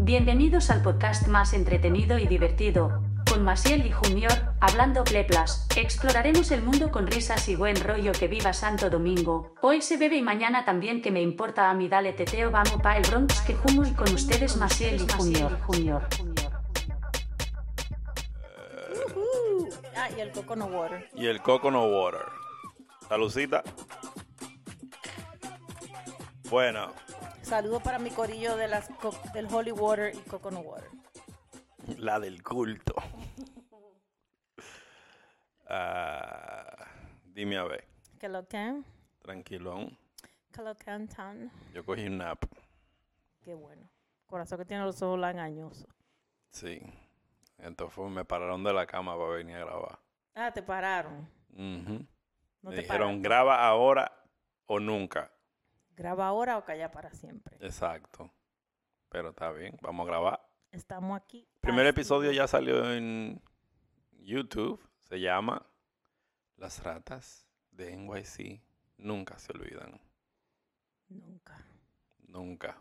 Bienvenidos al podcast más entretenido y divertido, con Maciel y Junior, hablando pleplas. Exploraremos el mundo con risas y buen rollo, que viva Santo Domingo. Hoy se bebe y mañana también, que me importa a mí, dale teteo, vamos pa' el Bronx que fumo, y con ustedes Maciel y Junior. Y el coconut water. Y el coconut water. Salucita. Bueno, Saludos para mi corillo de del Holy Water y Coconut Water. la del culto. Dime a ver. Que lo can, Tranquilón. que lo cantan. Yo cogí un nap. Qué bueno. Corazón que tiene los ojos langañosos. Sí. Entonces me pararon de la cama para venir a grabar. Ah, te pararon. Ujú. No Me te dijeron, pararon. graba ahora o nunca. Graba ahora o calla para siempre. Exacto. Pero está bien, vamos a grabar. Estamos aquí. Primer Así. episodio ya salió en YouTube. Se llama Las ratas de NYC nunca se olvidan. Nunca. Nunca.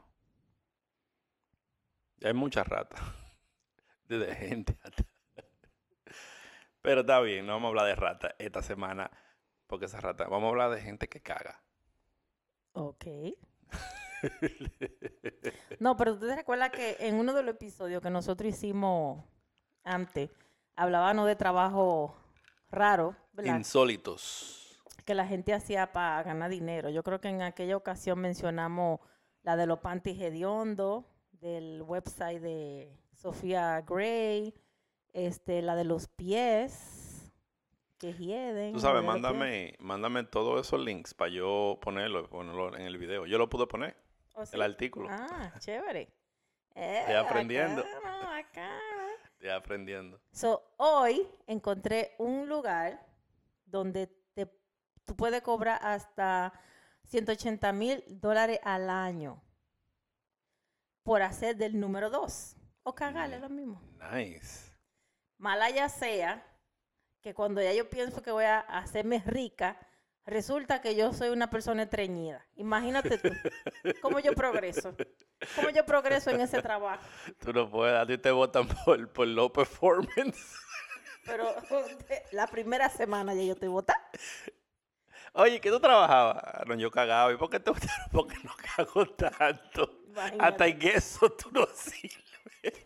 Ya hay muchas ratas. Desde gente hasta... Pero está bien, no vamos a hablar de ratas esta semana. Porque esas ratas... Vamos a hablar de gente que caga. Ok. No, pero tú te recuerdas que en uno de los episodios que nosotros hicimos antes, hablábamos de trabajo raro, ¿verdad? Insólitos. Que la gente hacía para ganar dinero. Yo creo que en aquella ocasión mencionamos la de los panties hediondos, del website de Sofía Gray, la de los pies que hieden. Tú sabes, la de los pies. mándame todos esos links para yo ponerlo en el video. Yo lo pude poner, ¿Oh, sí? el artículo. Ah, chévere. Estoy aprendiendo. Bacano. Estoy aprendiendo. So, hoy encontré un lugar donde tú puedes cobrar hasta $180,000 al año por hacer del número 2. O cagarle lo mismo. Nice. Malaya sea que cuando ya yo pienso que voy a hacerme rica, resulta que yo soy una persona estreñida. Imagínate tú, cómo yo progreso. Cómo yo progreso en ese trabajo. Tú no puedes, a ti te votan por low performance. Pero la primera semana ya yo estoy botada. Oye, ¿qué tú trabajabas? No, yo cagaba. ¿Y por qué te votaron? Porque no cago tanto. Imagínate. Hasta en eso tú no sirves.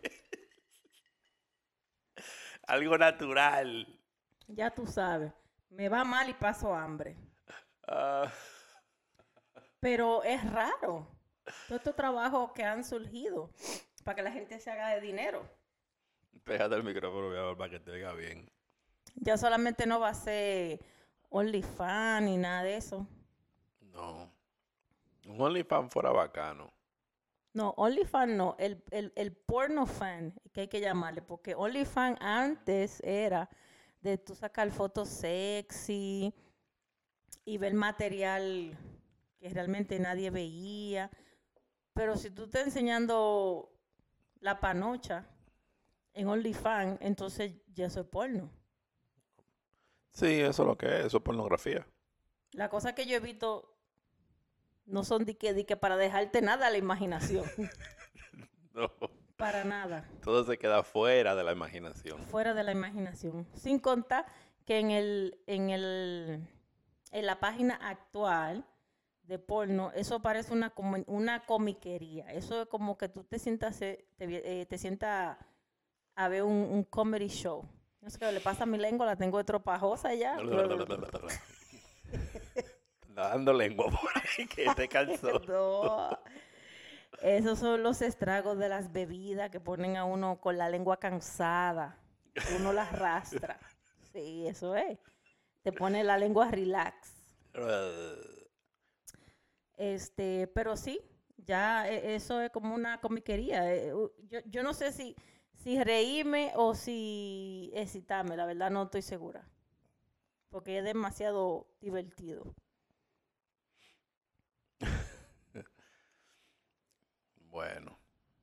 Algo natural. Ya tú sabes, me va mal y paso hambre. Ah, Pero es raro. Todos estos trabajos que han surgido para que la gente se haga de dinero. pégate el micrófono, mi amor, para que te oiga bien. Ya solamente no va a ser OnlyFans ni nada de eso. No. Un OnlyFans fuera bacano. No, OnlyFans no, el porno fan, que hay que llamarle, porque OnlyFans antes era de tú sacar fotos sexy y ver material que realmente nadie veía. Pero si tú estás enseñando la panocha en OnlyFans, entonces ya eso es porno. Sí, eso es lo que es. Eso es pornografía. La cosa que yo he visto no son de que para dejarte nada a la imaginación. No. Para nada. Todo se queda fuera de la imaginación. Fuera de la imaginación. Sin contar que en la página actual de porno, eso parece una comiquería. Eso es como que tú te sientas a ver un comedy show. No sé qué le pasa a mi lengua, la tengo de tropajosa ya. Está dando lengua por ahí que te cansó. No. Esos son los estragos de las bebidas que ponen a uno con la lengua cansada. Uno la arrastra. Sí, eso es. Te pone la lengua relax. Pero sí, ya eso es como una comiquería. Yo no sé si reírme o si excitarme, la verdad no estoy segura. Porque es demasiado divertido. Bueno.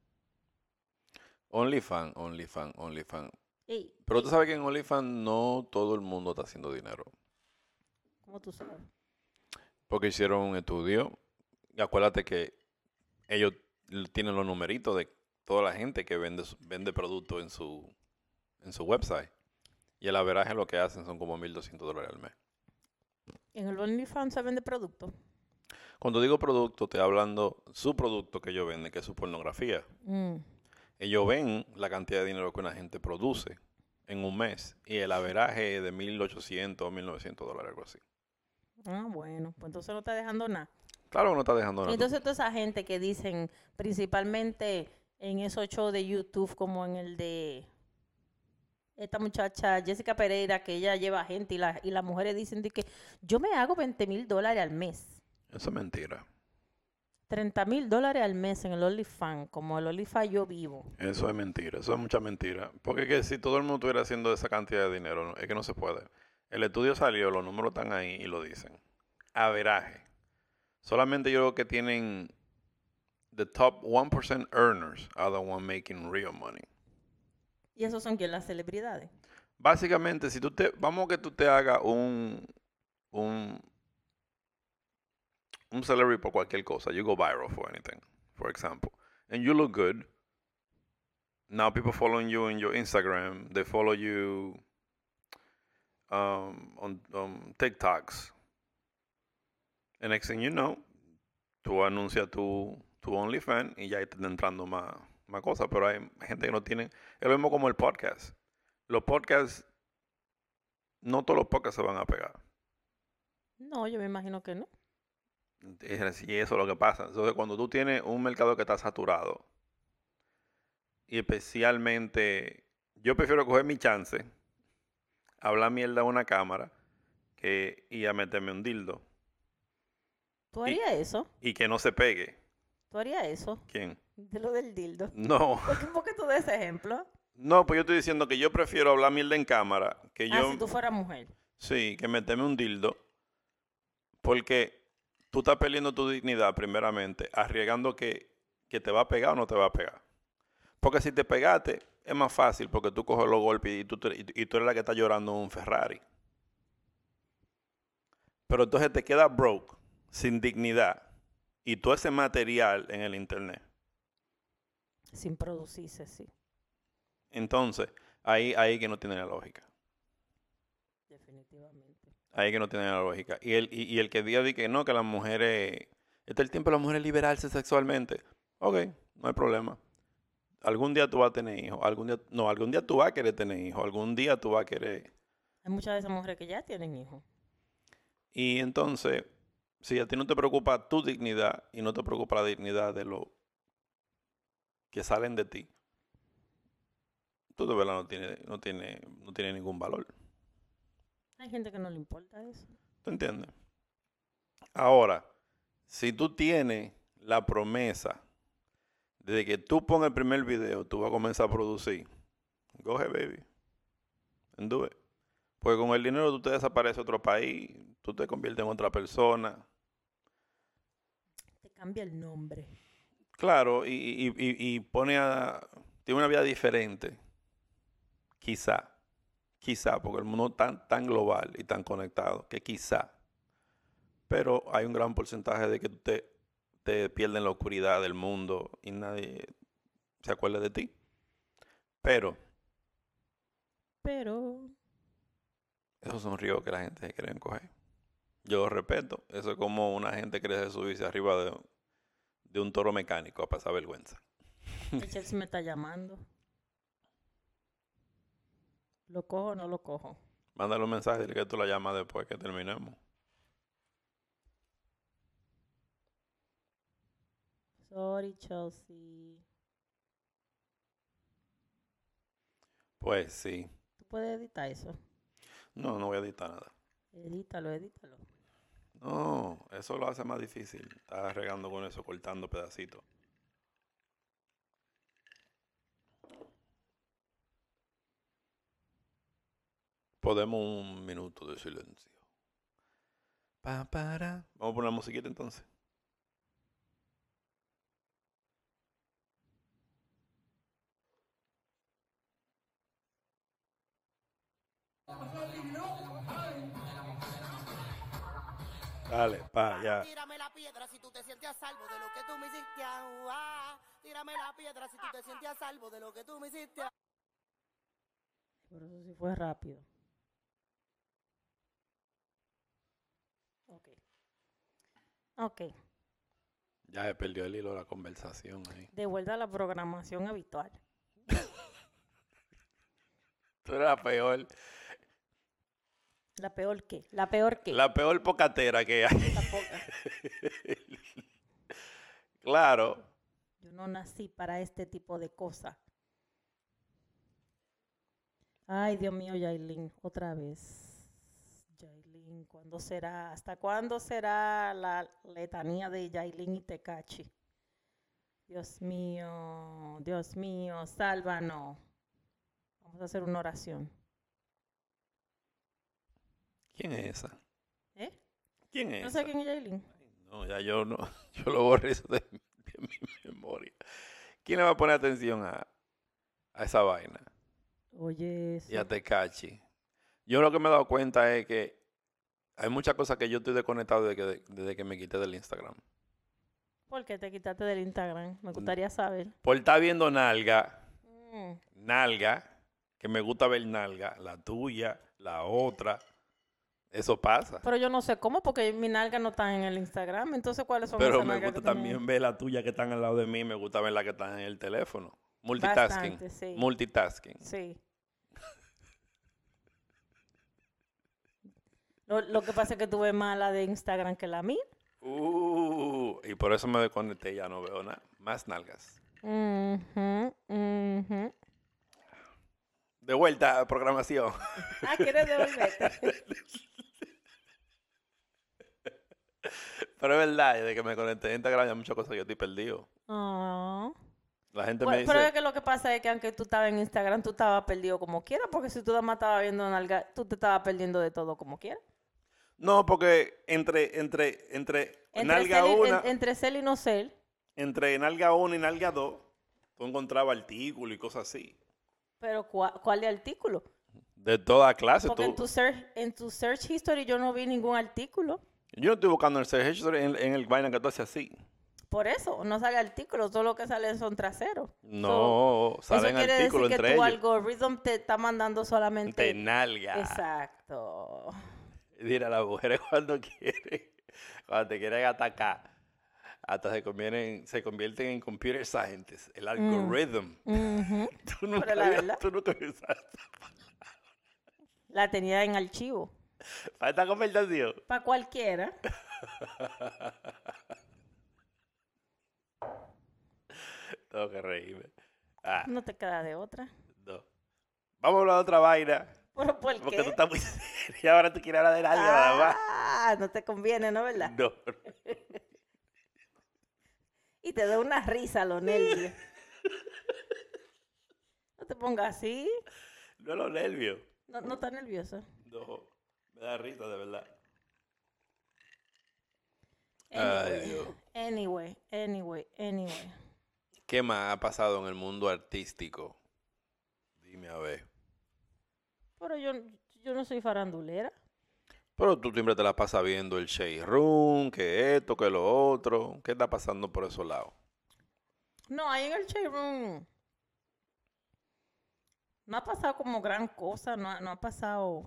OnlyFans. Ey, Pero tú sabes que en OnlyFans no todo el mundo está haciendo dinero. ¿cómo tú sabes? Porque hicieron un estudio. Y acuérdate que ellos tienen los numeritos de toda la gente que vende productos en su website. Y el averaje lo que hacen son como $1,200 al mes. ¿En el OnlyFans se vende producto? Cuando digo producto, estoy hablando su producto que ellos venden, que es su pornografía. Ellos ven la cantidad de dinero que una gente produce en un mes y el averaje es de $1,800 o $1,900, algo así. Ah, bueno, pues entonces no está dejando nada. Claro que no está dejando nada. Entonces toda esa gente que dicen, principalmente en esos shows de YouTube, como en el de esta muchacha Jessica Pereira, que ella lleva gente y las mujeres dicen de que yo me hago $20,000 al mes. Eso es mentira. $30,000 al mes en el OnlyFans, como el OnlyFans yo vivo. Eso es mentira, eso es mucha mentira. Porque es que si todo el mundo estuviera haciendo esa cantidad de dinero, es que no se puede. El estudio salió, los números están ahí y lo dicen. Averaje. Solamente yo creo que tienen the top 1% earners are the one making real money. ¿Y esos son quién? Las celebridades. Básicamente, si vamos a que tú te hagas un celebrity por cualquier cosa. You go viral for anything, for example. And you look good. Now people following you in your Instagram. They follow you on TikToks. And next thing you know, tú anuncias tu OnlyFans y ya están entrando más cosas. Pero hay gente que no tiene... Es lo mismo como el podcast. Los podcasts... No todos los podcasts se van a pegar. No, yo me imagino que no. Y eso es lo que pasa. Entonces, cuando tú tienes un mercado que está saturado, y especialmente, yo prefiero coger mi chance, hablar mierda a una cámara, y a meterme un dildo. ¿Tú harías eso? Y que no se pegue. ¿Tú harías eso? ¿Quién? De lo del dildo. No. ¿Por qué tú das ese ejemplo? No, pues yo estoy diciendo que yo prefiero hablar mierda en cámara, que yo... si tú fueras mujer. Sí, que meterme un dildo, porque tú estás perdiendo tu dignidad primeramente, arriesgando que te va a pegar o no te va a pegar. Porque si te pegaste, es más fácil porque tú coges los golpes y tú eres la que está llorando en un Ferrari. Pero entonces te quedas broke, sin dignidad, y todo ese material en el internet. Sin producirse, sí. Entonces, ahí que no tiene la lógica. Definitivamente. Ahí que no tiene la lógica. Y el que diga que no, que las mujeres... Este es el tiempo de las mujeres liberarse sexualmente. Ok, no hay problema. Algún día tú vas a tener hijos. Algún día tú vas a querer tener hijos. Algún día tú vas a querer... Hay muchas de esas mujeres que ya tienen hijos. Y entonces, si a ti no te preocupa tu dignidad y no te preocupa la dignidad de los que salen de ti, tú de verdad no tiene ningún valor. Hay gente que no le importa eso. ¿Tú entiendes? Ahora, si tú tienes la promesa de que tú pongas el primer video, tú vas a comenzar a producir, go ahead, baby, and do it. Porque con el dinero tú te desapareces a otro país, tú te conviertes en otra persona. Te cambia el nombre. Claro, y tiene una vida diferente. Quizá, porque el mundo es tan global y tan conectado que quizá. Pero hay un gran porcentaje de que tú te pierdes en la oscuridad del mundo y nadie se acuerda de ti. Pero esos son ríos que la gente quiere coger. Yo lo respeto. Eso es como una gente quiere subirse arriba de un toro mecánico a pasar vergüenza. El Chelsea me está llamando. ¿Lo cojo o no lo cojo? Mándale un mensaje, dile que tú la llamas después que terminemos. Sorry, Chelsea. Pues sí. ¿Tú puedes editar eso? No voy a editar nada. Edítalo. No, eso lo hace más difícil. Estás regando con eso, cortando pedacitos. Podemos un minuto de silencio. Vamos a poner la musiquita entonces. Dale, pa, ya. Tírame la piedra si tú te sientes a salvo de lo que tú me hiciste. Tírame la piedra si tú te sientes a salvo de lo que tú me hiciste. Por eso sí fue rápido. Ok. Ok. Ya se perdió el hilo de la conversación ahí. De vuelta a la programación habitual. Tú eres la peor. ¿La peor qué? ¿La peor qué? La peor pocatera que hay. La poca. Claro. Yo no nací para este tipo de cosas. Ay, Dios mío, Yailin, otra vez. Yailin, ¿cuándo será? ¿Hasta cuándo será la letanía de Yailin y Tekashi? Dios mío, sálvanos. Vamos a hacer una oración. ¿Quién es esa? ¿Eh? ¿Quién es No sé esa? quién es Yailin. No, ya yo no. Yo lo borré eso de mi memoria. ¿Quién le va a poner atención a esa vaina? Oye, Y a eso. Tekashi. Yo lo que me he dado cuenta es que hay muchas cosas que yo estoy desconectado desde que me quité del Instagram. ¿Por qué te quitaste del Instagram? Me gustaría saber. Por estar viendo nalga, Mm. que me gusta ver nalga, la tuya, la otra. Eso pasa. Pero yo no sé cómo, porque mi nalga no está en el Instagram. Entonces, ¿cuáles son Pero esas me nalgas gusta que tú no- también ver la tuya que están al lado de mí, me gusta ver la que están en el teléfono. Multitasking. Bastante, sí. Multitasking. Sí. Lo que pasa es que tú ves más la de Instagram que la mía. Y por eso me desconecté, ya no veo nada. Más nalgas. Ujú, ujú. De vuelta a programación. Ah, ¿quieres devolverte? Pero es verdad, desde que me conecté a Instagram hay muchas cosas que yo estoy perdido. Oh. La gente Bueno, me pero es dice, que lo que pasa es que aunque tú estabas en Instagram, tú estabas perdido como quiera, porque si tú nada más estabas viendo nalga, tú te estabas perdiendo de todo como quiera. no, porque entre nalga ser y, 1, entre ser y no ser. entre nalga 1 y nalga 2, tú encontrabas artículos y cosas así. Pero ¿cuál es el artículo? De toda clase. Porque en tu search history yo no vi ningún artículo. Yo no estoy buscando el search history en el vaina que tú haces así. Por eso, no sale artículo, todo lo que sale son traseros. No, salen eso quiere artículos decir que entre tu ellos. algoritmo te está mandando solamente... De nalga. Exacto. Mira, las mujeres cuando te quieren atacar, hasta se convierten en computer scientists. El algoritmo. Ujú. Tú nunca Pero la habías- verdad, tú nunca usaste la tenía en archivo. para esta conversación. Para cualquiera. Tengo que reírme. Ah, No te queda de otra. no. Vamos a hablar de otra vaina. ¿Pero por Porque qué? tú estás muy seria. Ahora tú quieres hablar de nadie nada más. Ah, no te conviene, ¿no, verdad? No. Y te da una risa a los nervios. No te pongas así. No los nervios. No estás nervioso. No. Me da risa, de verdad. Ay, Dios. Anyway. ¿Qué más ha pasado en el mundo artístico? Dime a ver. Pero yo no soy farandulera. Pero tú siempre te la pasas viendo el shade room, que esto, que lo otro. ¿Qué está pasando por esos lados? No, ahí en el shade room no ha pasado como gran cosa, no ha pasado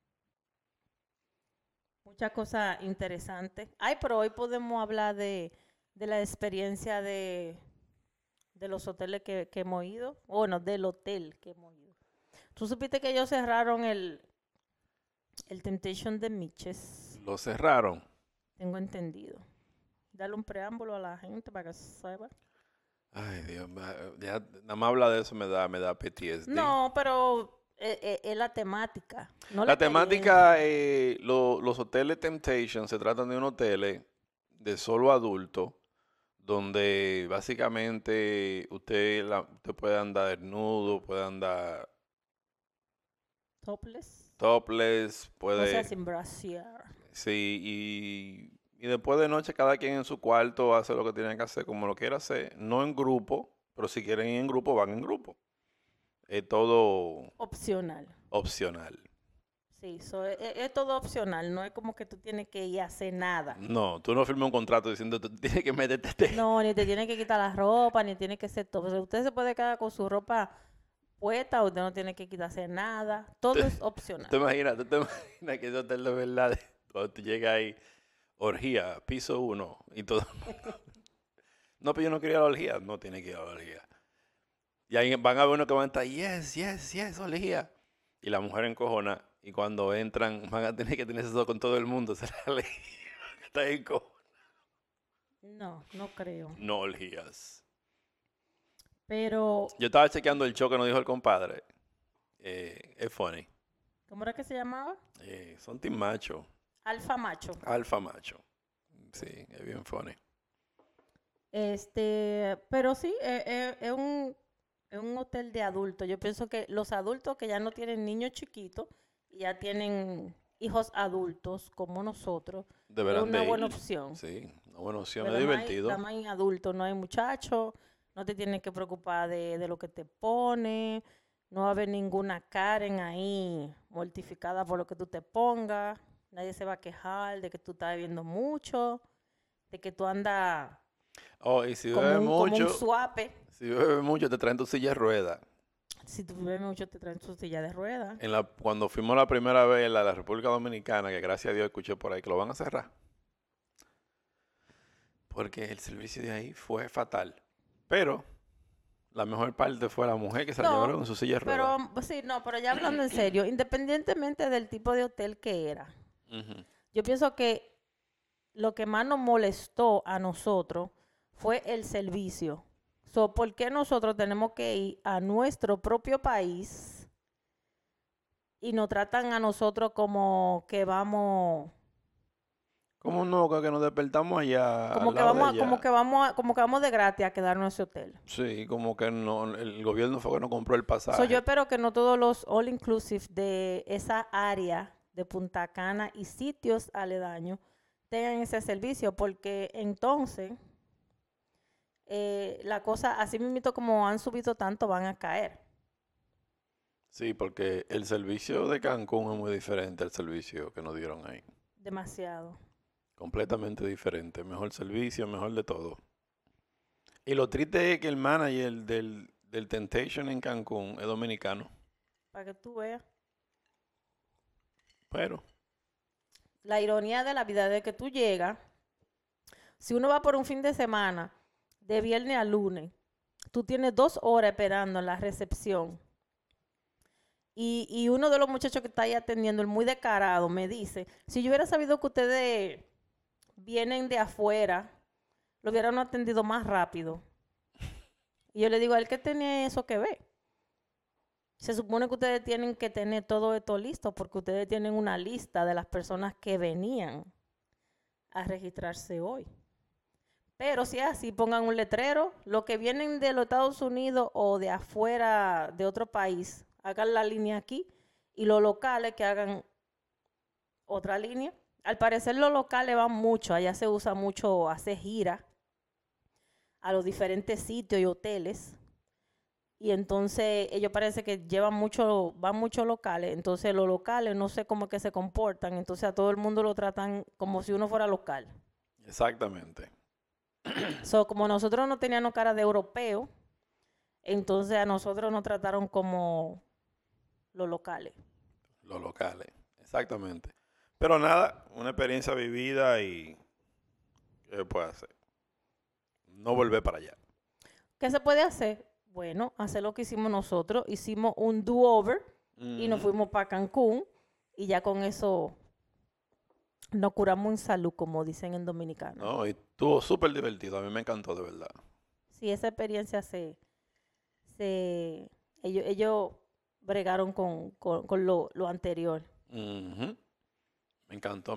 muchas cosas interesantes. Ay, pero hoy podemos hablar de la experiencia de los hoteles que hemos ido. Bueno, del hotel que hemos ido. ¿Tú supiste que ellos cerraron el Temptation de Mitches? Lo cerraron. Tengo entendido. Dale un preámbulo a la gente para que sepa. Ay, Dios, ya nada más habla de eso me da PTSD. No, pero es la temática. No La experiencia. temática, los hoteles Temptation se tratan de un hotel de solo adultos, donde básicamente usted puede andar desnudo, puede andar Topless. topless, O sea, puede... sin brasier. Sí, y después de noche cada quien en su cuarto hace lo que tiene que hacer, como lo quiera hacer, no en grupo, pero si quieren ir en grupo, van en grupo. Es todo Opcional. opcional. Sí, es todo opcional, no es como que tú tienes que ir a hacer nada. No, tú no firmas un contrato diciendo tú tienes que meterte. No, ni te tienes que quitar la ropa, ni tienes que hacer todo. O sea, usted se puede quedar con su ropa puesta, usted no tiene que quitarse nada. Todo es opcional. Tú te imaginas que ese hotel de verdad, cuando tú llegas ahí, orgía, piso 1 y todo. No, pero yo no quería la orgía. No tiene que ir a la orgía. Y ahí van a ver uno que van a estar, yes, orgía. Y la mujer encojona. Y cuando entran, van a tener que tener eso con todo el mundo. Será la orgía. Está encojona. No creo. No orgías. Pero, Yo estaba chequeando el show que nos dijo el compadre. Es funny. ¿cómo era que se llamaba? Son team macho. Alfa Macho. Alfa macho. Sí, es bien funny. Pero sí, es un hotel de adultos. Yo pienso que los adultos que ya no tienen niños chiquitos y ya tienen hijos adultos como nosotros, es Deberán una de buena ir. opción. Sí, una buena opción. Pero Es no divertido. nada más en adultos, no hay muchachos, no te tienes que preocupar de lo que te pone, no va a haber ninguna Karen ahí mortificada por lo que tú te pongas, nadie se va a quejar de que tú estás bebiendo mucho, de que tú andas Oh, y si como bebes como un mucho, suape. si bebes mucho, te traen tu silla de ruedas. Si tú bebes mucho, te traen tu silla de ruedas. Cuando fuimos la primera vez a la República Dominicana, que gracias a Dios escuché por ahí que lo van a cerrar. Porque el servicio de ahí fue fatal. Pero la mejor parte fue la mujer que se la No, llevaron en su silla de ruedas. Pero sí, no, pero ya hablando en serio, independientemente del tipo de hotel que era, Ujú. yo pienso que lo que más nos molestó a nosotros fue el servicio. So, ¿por qué nosotros tenemos que ir a nuestro propio país y nos tratan a nosotros como que vamos, ¿Cómo no? Que nos despertamos allá como al que lado de vamos, ella. como que vamos de gratis a quedarnos en ese hotel? Sí, como que no, el gobierno fue que no compró el pasaje. So, yo espero que no todos los all inclusive de esa área de Punta Cana y sitios aledaños tengan ese servicio, porque entonces la cosa, así mismo como han subido tanto, van a caer. Sí, porque el servicio de Cancún es muy diferente al servicio que nos dieron ahí. Demasiado. Completamente diferente. Mejor servicio, mejor de todo. Y lo triste es que el manager del Temptation en Cancún es dominicano. Para que tú veas. Pero, La ironía de la vida de que tú llegas, si uno va por un fin de semana, de viernes a lunes, tú tienes 2 horas esperando en la recepción. Y uno de los muchachos que está ahí atendiendo, el muy descarado, me dice, si yo hubiera sabido que ustedes vienen de afuera, lo hubieran atendido más rápido. Y yo le digo, ¿a él qué tiene eso que ver? Se supone que ustedes tienen que tener todo esto listo porque ustedes tienen una lista de las personas que venían a registrarse hoy. Pero si es así, pongan un letrero. Los que vienen de los Estados Unidos o de afuera de otro país, hagan la línea aquí. Y los locales que hagan otra línea. Al parecer los locales van mucho. Allá se usa mucho hacer giras a los diferentes sitios y hoteles. Y entonces ellos parece que van muchos locales. Entonces los locales no sé cómo es que se comportan. Entonces a todo el mundo lo tratan como si uno fuera local. exactamente. So, como nosotros no teníamos cara de europeo, entonces a nosotros nos trataron como los locales. Los locales. Exactamente. Pero nada, una experiencia vivida y ¿qué se puede hacer? No volver para allá. ¿Qué se puede hacer? Bueno, hacer lo que hicimos nosotros. Hicimos un do-over y nos fuimos para Cancún y ya con eso nos curamos en salud, como dicen en dominicano. No, y estuvo súper divertido. A mí me encantó, de verdad. Sí, esa experiencia ellos bregaron con lo anterior. Ujú. Me encantó.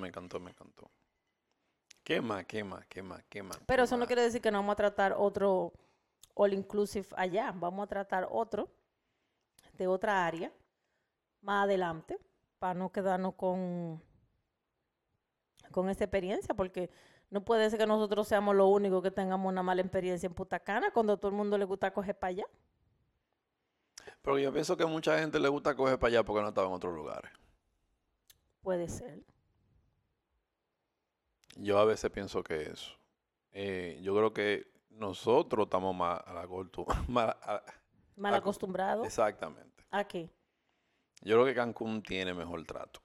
¿Qué más? Pero eso no quiere decir que no vamos a tratar otro all inclusive allá. Vamos a tratar otro de otra área más adelante para no quedarnos con esa experiencia, porque no puede ser que nosotros seamos los únicos que tengamos una mala experiencia en Punta Cana cuando a todo el mundo le gusta coger para allá. Pero yo pienso que a mucha gente le gusta coger para allá porque no estaba en otros lugares. Puede ser. Yo a veces pienso que eso. Yo creo que nosotros estamos más a la cultura. Mal acostumbrado. Exactamente. ¿A qué? Yo creo que Cancún tiene mejor trato.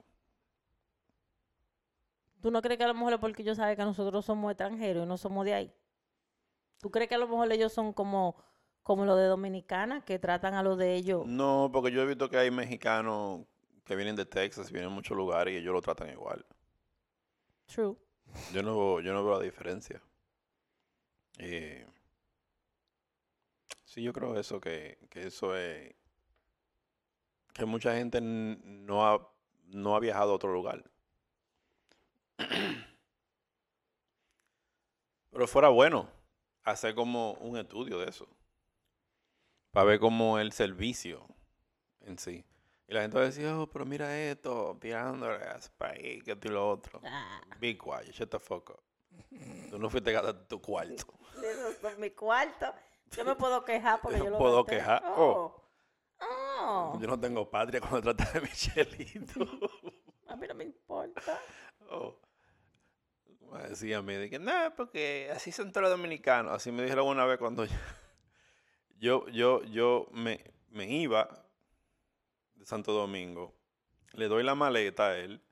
¿Tú no crees que a lo mejor es porque ellos saben que nosotros somos extranjeros y no somos de ahí? ¿Tú crees que a lo mejor ellos son como los de Dominicana, que tratan a los de ellos? No, porque yo he visto que hay mexicanos que vienen de Texas, vienen de muchos lugares y ellos lo tratan igual. True. Yo no veo la diferencia. Sí, yo creo eso, que eso es, que mucha gente no ha viajado a otro lugar. Pero fuera bueno hacer como un estudio de eso, para ver cómo el servicio en sí. Y la gente va a decir, oh, pero mira esto, tirándole a ese país, que esto y lo otro. Ah, Be quiet, shut the fuck up. Tú no fuiste a gastar tu cuarto. esos son mi cuarto. Yo me puedo quejar porque yo lo ¿Puedo gasté. quejar? Oh. Oh. Yo no tengo patria cuando trata de Michelito. A mí no me importa. Oh. Me decía a mí, de que no, porque así son todos los dominicanos. Así me dijeron una vez cuando yo me iba de Santo Domingo, le doy la maleta a él,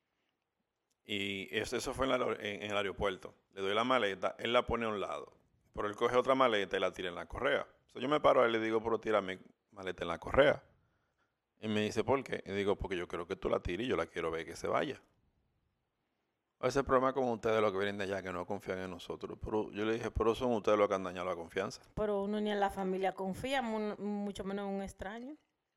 y eso fue en el aeropuerto. Le doy la maleta, él la pone a un lado, pero él coge otra maleta y la tira en la correa. Entonces yo me paro a él y le digo, pero tira mi maleta en la correa. Y me dice, ¿por qué? Y digo, porque yo quiero que tú la tires y yo la quiero ver que se vaya. Ese problema con ustedes, los que vienen de allá, que no confían en nosotros. Pero yo le dije, pero son ustedes los que han dañado la confianza. Pero uno ni en la familia confía, mucho menos en un extraño.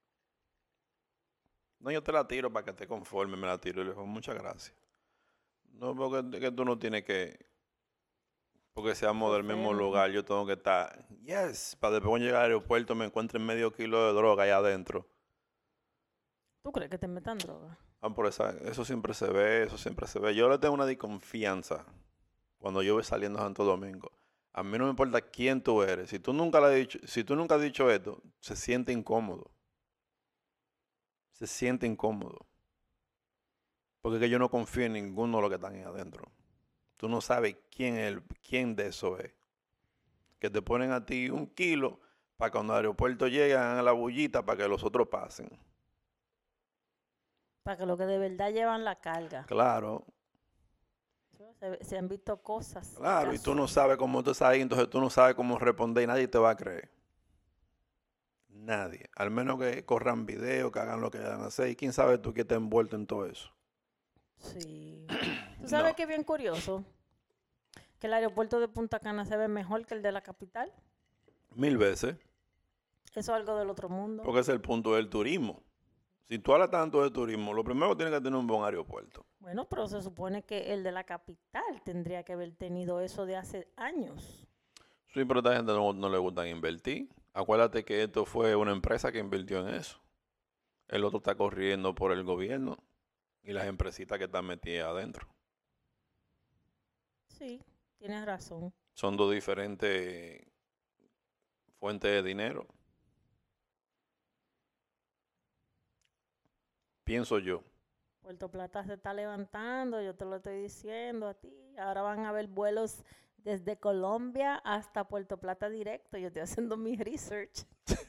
No, yo te la tiro para que te conforme, me la tiro. Y le dijo, muchas gracias. No, porque que tú no tienes que, porque seamos del mismo Sofremos. lugar, yo tengo que estar, yes, para después cuando llegue al aeropuerto me encuentren medio kilo de droga allá adentro. ¿Tú crees que te metan droga? Por eso siempre se ve, eso siempre se ve. Yo le tengo una desconfianza cuando yo voy saliendo a Santo Domingo. A mí no me importa quién tú eres. Si tú nunca has dicho esto, se siente incómodo. Se siente incómodo. Porque es que yo no confío en ninguno de los que están ahí adentro. Tú no sabes quién de eso es. Que te ponen a ti 1 kilo para cuando al aeropuerto llegan a la bullita para que los otros pasen. Para que los que de verdad llevan la carga. Claro, Se han visto cosas. claro. Y casos. tú no sabes cómo tú estás ahí, entonces tú no sabes cómo responder y nadie te va a creer. Nadie. Al menos que corran videos, que hagan lo que hagan hacer. Y quién sabe tú que está envuelto en todo eso. Sí. ¿Tú sabes No. qué es bien curioso? Que el aeropuerto de Punta Cana se ve mejor que el de la capital. 1000 veces. Eso es algo del otro mundo. Porque ese es el punto del turismo. Si tú hablas tanto de turismo, lo primero que tienes que tener un buen aeropuerto. Bueno, pero se supone que el de la capital tendría que haber tenido eso de hace años. Sí, pero a esta gente no le gusta invertir. Acuérdate que esto fue una empresa que invirtió en eso. El otro está corriendo por el gobierno y las empresitas que están metidas adentro. Sí, tienes razón. Son dos diferentes fuentes de dinero. Pienso yo. Puerto Plata se está levantando, yo te lo estoy diciendo a ti. Ahora van a haber vuelos desde Colombia hasta Puerto Plata directo. Yo estoy haciendo mi research.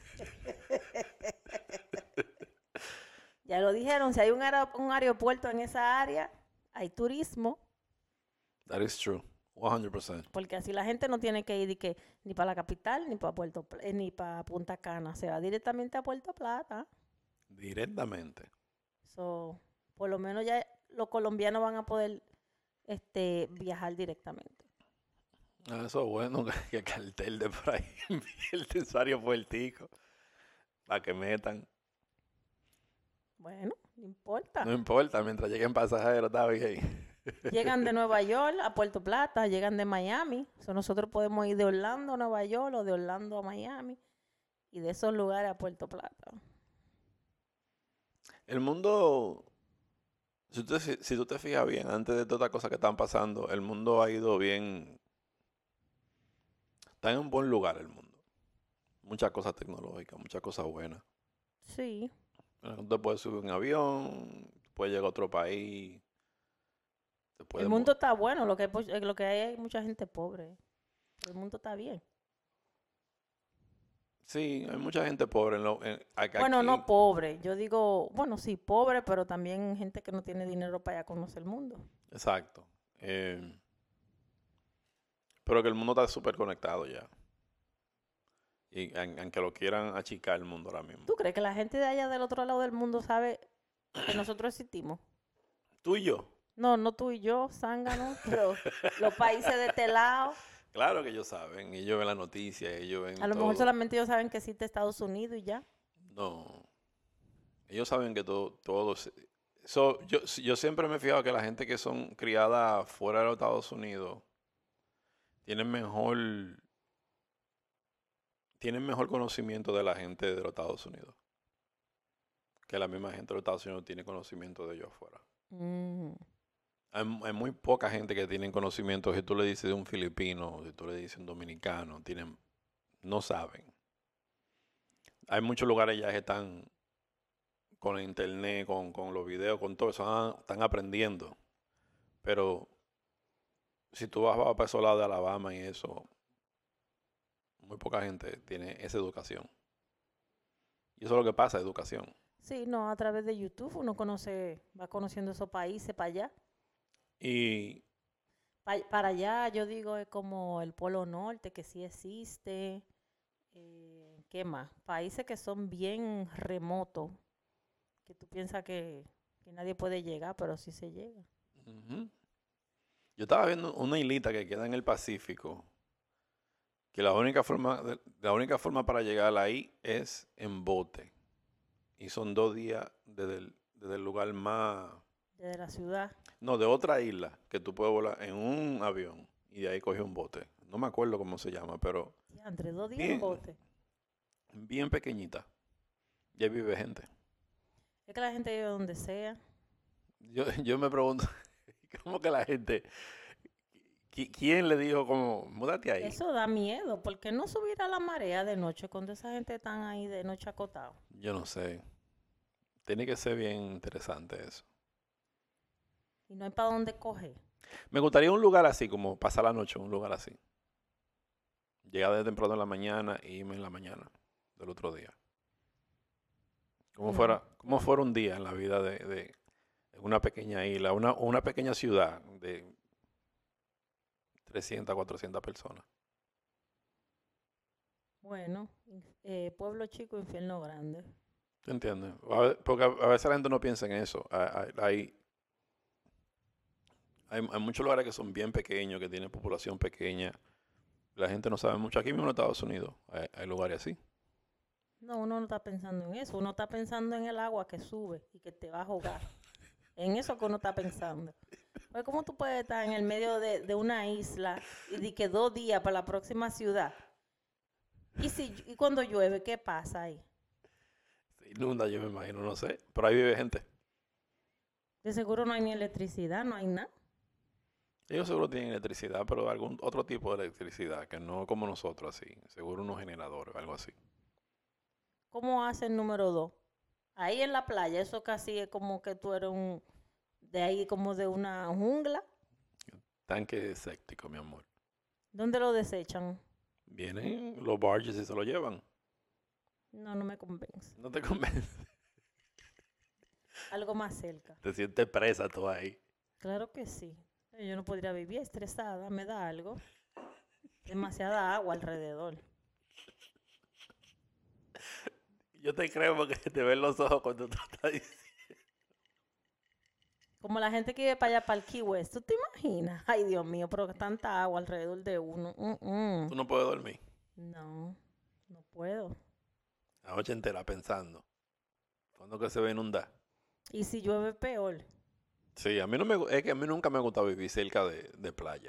Ya lo dijeron, si hay un aeropuerto en esa área, hay turismo, That is true. 100%. porque así la gente no tiene que ir ni para la capital ni para ni para Punta Cana, se va directamente a Puerto Plata. Directamente. So, por lo menos ya los colombianos van a poder viajar directamente. Eso es bueno que el cartel de por ahí el tesario fuertico. Para que metan. Bueno, no importa. No importa, mientras lleguen pasajeros, está bien. Llegan de Nueva York a Puerto Plata, llegan de Miami. So, nosotros podemos ir de Orlando a Nueva York o de Orlando a Miami y de esos lugares a Puerto Plata. El mundo, si tú te fijas bien, antes de todas las cosas que están pasando, el mundo ha ido bien. Está en un buen lugar el mundo. Muchas cosas tecnológicas, muchas cosas buenas. Sí, Tú te puedes subir un avión, puedes llegar a otro país. Te El puedes mundo está bueno, lo que hay mucha gente pobre. El mundo está bien. Sí, hay mucha gente pobre. Bueno, Aquí, no pobre. Yo digo, bueno, sí, pobre, pero también gente que no tiene dinero para ir a conocer el mundo. exacto. Pero que el mundo está súper conectado ya. Y aunque lo quieran achicar el mundo ahora mismo. ¿Tú crees que la gente de allá del otro lado del mundo sabe que nosotros existimos? Tú y yo. No, no tú y yo, zánganos, pero los países de este lado, Claro que ellos saben. Ellos ven la noticia, ellos ven a lo mejor todo. solamente ellos saben que existe Estados Unidos y ya. No. Ellos saben que todo. Yo siempre me he fijado que la gente que son criadas fuera de los Estados Unidos tienen mejor conocimiento de la gente de los Estados Unidos. Que la misma gente de los Estados Unidos tiene conocimiento de ellos afuera. Mm. Hay muy poca gente que tiene conocimiento. Si tú le dices de un filipino, si tú le dices un dominicano, no saben. Hay muchos lugares ya que están con el internet, con los videos, con todo eso, están aprendiendo. Pero si tú vas para esos lados de Alabama y eso, muy poca gente tiene esa educación. Y eso es lo que pasa, educación. Sí, no, a través de YouTube uno va conociendo esos países para allá. Y Para allá, yo digo, es como el Polo Norte, que sí existe. ¿Qué más? Países que son bien remotos, que tú piensas que nadie puede llegar, pero sí se llega. ujú. Yo estaba viendo una islita que queda en el Pacífico, que la única forma para llegar ahí es en bote. Y son 2 días desde el lugar más... Desde la ciudad. No, de otra isla, que tú puedes volar en un avión y de ahí coger un bote. No me acuerdo cómo se llama, pero Entre 2 días en bien, bote. bien pequeñita. Y ahí vive gente. Es que la gente vive donde sea. Yo me pregunto, ¿cómo que la gente... ¿Quién le dijo como, múdate ahí? Eso da miedo. ¿Por qué no subir a la marea de noche cuando esa gente está ahí de noche acotado? Yo no sé. Tiene que ser bien interesante eso. Y no hay para dónde coger. Me gustaría un lugar así, como pasar la noche en un lugar así. Llegar de temprano en la mañana e irme en la mañana del otro día. Como fuera un día en la vida de una pequeña isla, una pequeña ciudad de 300, 400 personas. Bueno, pueblo chico, infierno grande. ¿Tú entiendes? Porque a veces la gente no piensa en eso. Hay muchos lugares que son bien pequeños, que tienen población pequeña. La gente no sabe mucho. Aquí mismo en Estados Unidos hay lugares así. No, uno no está pensando en eso. Uno está pensando en el agua que sube y que te va a ahogar. En eso que uno está pensando. Pues, ¿cómo tú puedes estar en el medio de una isla y de que 2 días para la próxima ciudad? ¿Y cuando llueve, qué pasa ahí? Se inunda, yo me imagino, no sé. Pero ahí vive gente. De seguro no hay ni electricidad, no hay nada. Ellos seguro tienen electricidad, pero algún otro tipo de electricidad, que no como nosotros así. Seguro unos generadores o algo así. ¿Cómo hace el número 2? Ahí en la playa, eso casi es como que tú eres de ahí como de una jungla. Tanque séptico, mi amor. ¿Dónde lo desechan? Vienen los barges y se lo llevan. No, no me convence. No te convence. Algo más cerca. Te sientes presa tú ahí. Claro que sí. Yo no podría vivir estresada, me da algo. Demasiada agua alrededor. Yo te creo porque te ven los ojos cuando tú estás diciendo. Como la gente que vive para allá, para el Key West. ¿Tú te imaginas? Ay, Dios mío, pero tanta agua alrededor de uno. Tú no puedes dormir. No, no puedo. La noche entera pensando. ¿Cuándo que se va a inundar? Y si llueve, peor. Sí, es que a mí nunca me gusta vivir cerca de playa.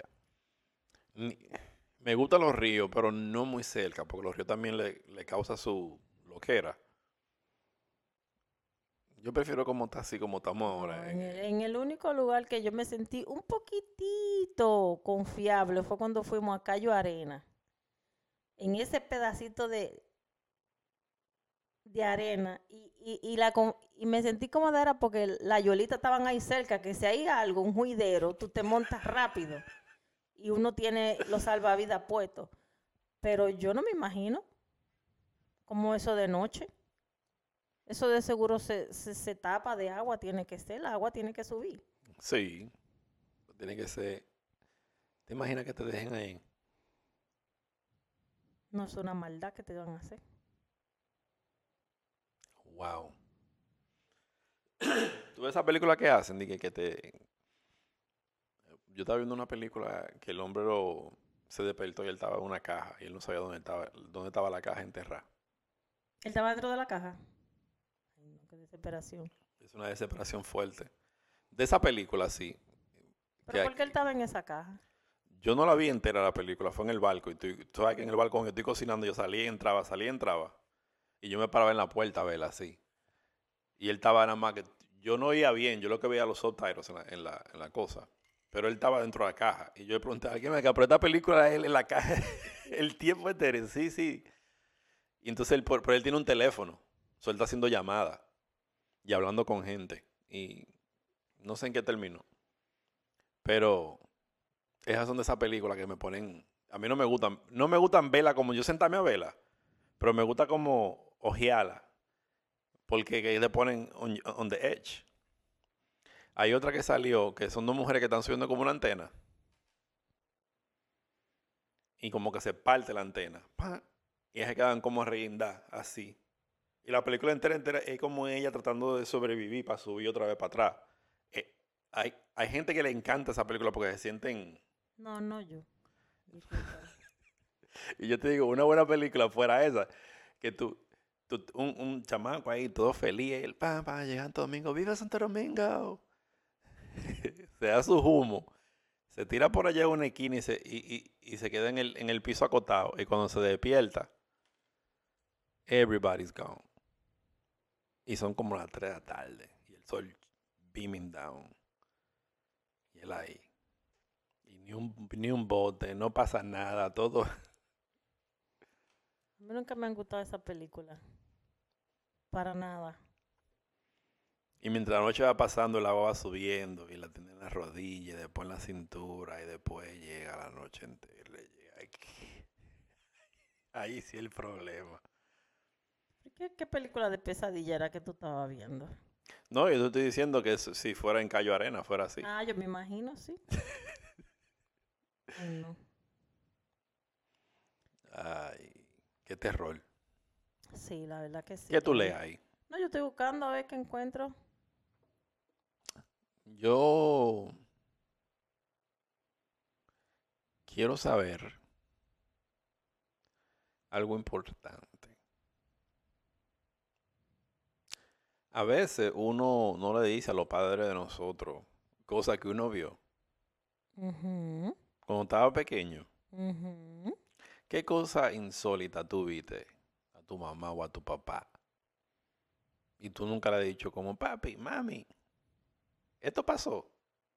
Me gustan los ríos, pero no muy cerca, porque los ríos también le causa su loquera. Yo prefiero como está así, como estamos ahora. No, en el único lugar que yo me sentí un poquitito confiable fue cuando fuimos a Cayo Arena. En ese pedacito de arena y me sentí cómoda era porque las yolitas estaban ahí cerca, que si hay algo, un juidero, tú te montas rápido y uno tiene los salvavidas puestos. Pero yo no me imagino como eso de noche. Eso de seguro se tapa de agua, tiene que ser, la agua tiene que subir. Sí, tiene que ser. ¿Te imaginas que te dejen ahí? No es una maldad que te van a hacer. Wow. ¿Tú ves esa película que hacen? Que te... Yo estaba viendo una película que el hombre se despertó y él estaba en una caja y él no sabía dónde estaba la caja enterrada. ¿Él estaba dentro de la caja? Ay, no, qué desesperación. Es una desesperación fuerte. De esa película, sí. ¿Pero por qué él estaba en esa caja? Yo no la vi entera la película, fue en el barco. Y tú sabes que en el barco donde estoy cocinando yo salía y entraba, salía y entraba. Y yo me paraba en la puerta a verla así. Y él estaba nada más que... Yo no oía bien, yo lo que veía los subtitles en la cosa. Pero él estaba dentro de la caja. Y yo le pregunté a alguien, pero esta película él en la caja el tiempo entero. Sí, sí. Y entonces pero él tiene un teléfono. So, él está haciendo llamadas y hablando con gente. Y no sé en qué terminó. Pero esas son de esas películas que me ponen... A mí no me gustan. No me gustan verla como yo sentarme a verla. Pero me gusta como ojearla. Porque que te ponen on the edge. Hay otra que salió, que son dos mujeres que están subiendo como una antena. Y como que se parte la antena. ¡Pam! Y se quedan como reguindadas, así. Y la película entera es como ella tratando de sobrevivir para subir otra vez para atrás. Hay gente que le encanta esa película porque se sienten... No yo. Disculpa. Y yo te digo, una buena película fuera esa. Que un chamaco ahí todo feliz. Y él, llega a Santo Domingo. ¡Viva Santo Domingo! Se da su humo. Se tira por allá en una esquina y se queda en el piso acotado. Y cuando se despierta, everybody's gone. Y son como las 3 de la tarde. Y el sol beaming down. Y él ahí. Y ni un bote, no pasa nada, todo. A mí nunca me han gustado esa película. Para nada. Y mientras la noche va pasando, el agua va subiendo. Y la tiene en la rodilla, y después en la cintura. Y después llega la noche entera. Ahí sí el problema. ¿Qué película de pesadilla era que tú estabas viendo? No, yo te estoy diciendo que si fuera en Cayo Arena, fuera así. Ah, yo me imagino, sí. Ay, no. Ay, qué terror. Sí, la verdad que sí. ¿Qué tú lees ahí? No, yo estoy buscando a ver qué encuentro. Yo quiero saber algo importante. A veces uno no le dice a los padres de nosotros cosas que uno vio Ujú, cuando estaba pequeño. ujú. ¿Qué cosa insólita tú viste a tu mamá o a tu papá? Y tú nunca le has dicho como, papi, mami, esto pasó.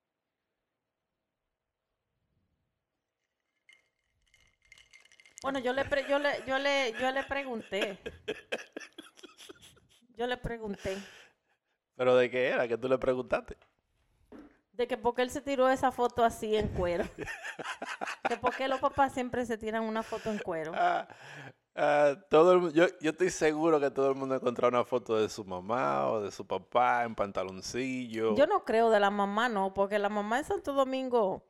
Bueno, yo le pregunté. Yo le pregunté ¿Pero de qué era que tú le preguntaste? de que por qué él se tiró esa foto así en cuero. Que por qué los papás siempre se tiran una foto en cuero. Yo estoy seguro que todo el mundo ha encontrado una foto de su mamá o de su papá en pantaloncillo. Yo no creo de la mamá, no, porque la mamá de Santo Domingo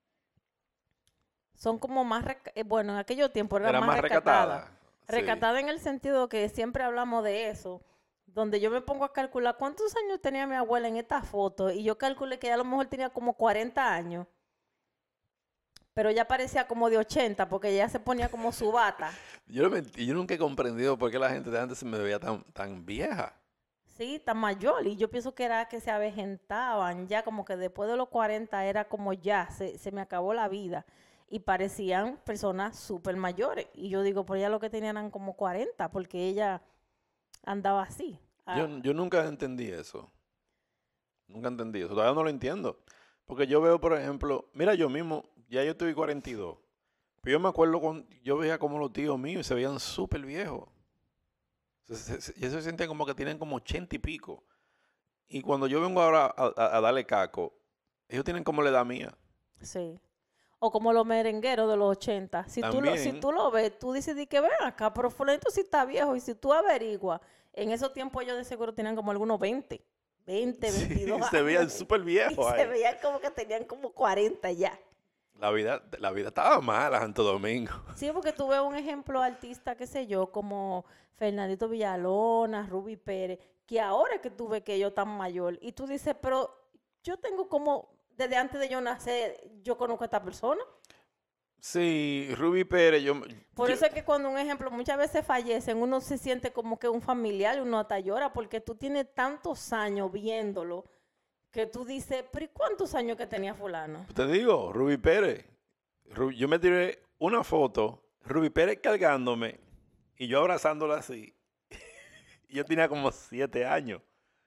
son como más, bueno, en aquellos tiempos Era era más recatada. recatada. Recatada en el sentido que siempre hablamos de eso, donde yo me pongo a calcular cuántos años tenía mi abuela en esta foto y yo calculé que ella a lo mejor tenía como 40 años, pero ella parecía como de 80 porque ella se ponía como su bata. Yo nunca he comprendido por qué la gente de antes se me veía tan vieja. Sí, tan mayor. Y yo pienso que era que se avejentaban ya, como que después de los 40 era como ya, se me acabó la vida. Y parecían personas súper mayores. Y yo digo, por ella lo que tenían eran como 40, porque ella andaba así. Yo nunca entendí eso. Nunca entendí eso. Todavía no lo entiendo. Porque yo veo, por ejemplo, mira yo mismo, ya yo estoy 42. Pero yo me acuerdo yo veía como los tíos míos se veían súper viejos. Y eso se sienten como que tienen como 80 y pico. Y cuando yo vengo ahora a darle caco, ellos tienen como la edad mía. Sí. O como los merengueros de los 80. Si También. tú lo ves, tú dices di que ven acá, pero fulanito sí está viejo. Y si tú averiguas, en esos tiempos ellos de seguro tenían como algunos 20, 22 Sí, se veían años. súper Y viejos se ahí. veían como que tenían como 40 ya. La vida estaba mala en Santo Domingo. Sí, porque tú ves un ejemplo artista, qué sé yo, como Fernandito Villalona, Ruby Pérez, que ahora es que tú ves que ellos están mayor. Y tú dices, pero yo tengo como, desde antes de yo nacer, yo conozco a esta persona. Sí, Ruby Pérez, Por eso es que cuando un ejemplo muchas veces fallecen, uno se siente como que un familiar y uno hasta llora porque tú tienes tantos años viéndolo que tú dices, pero ¿y cuántos años que tenía fulano? te digo, Ruby Pérez. Yo me tiré una foto, Ruby Pérez cargándome y yo abrazándola así. Y yo tenía como 7 años.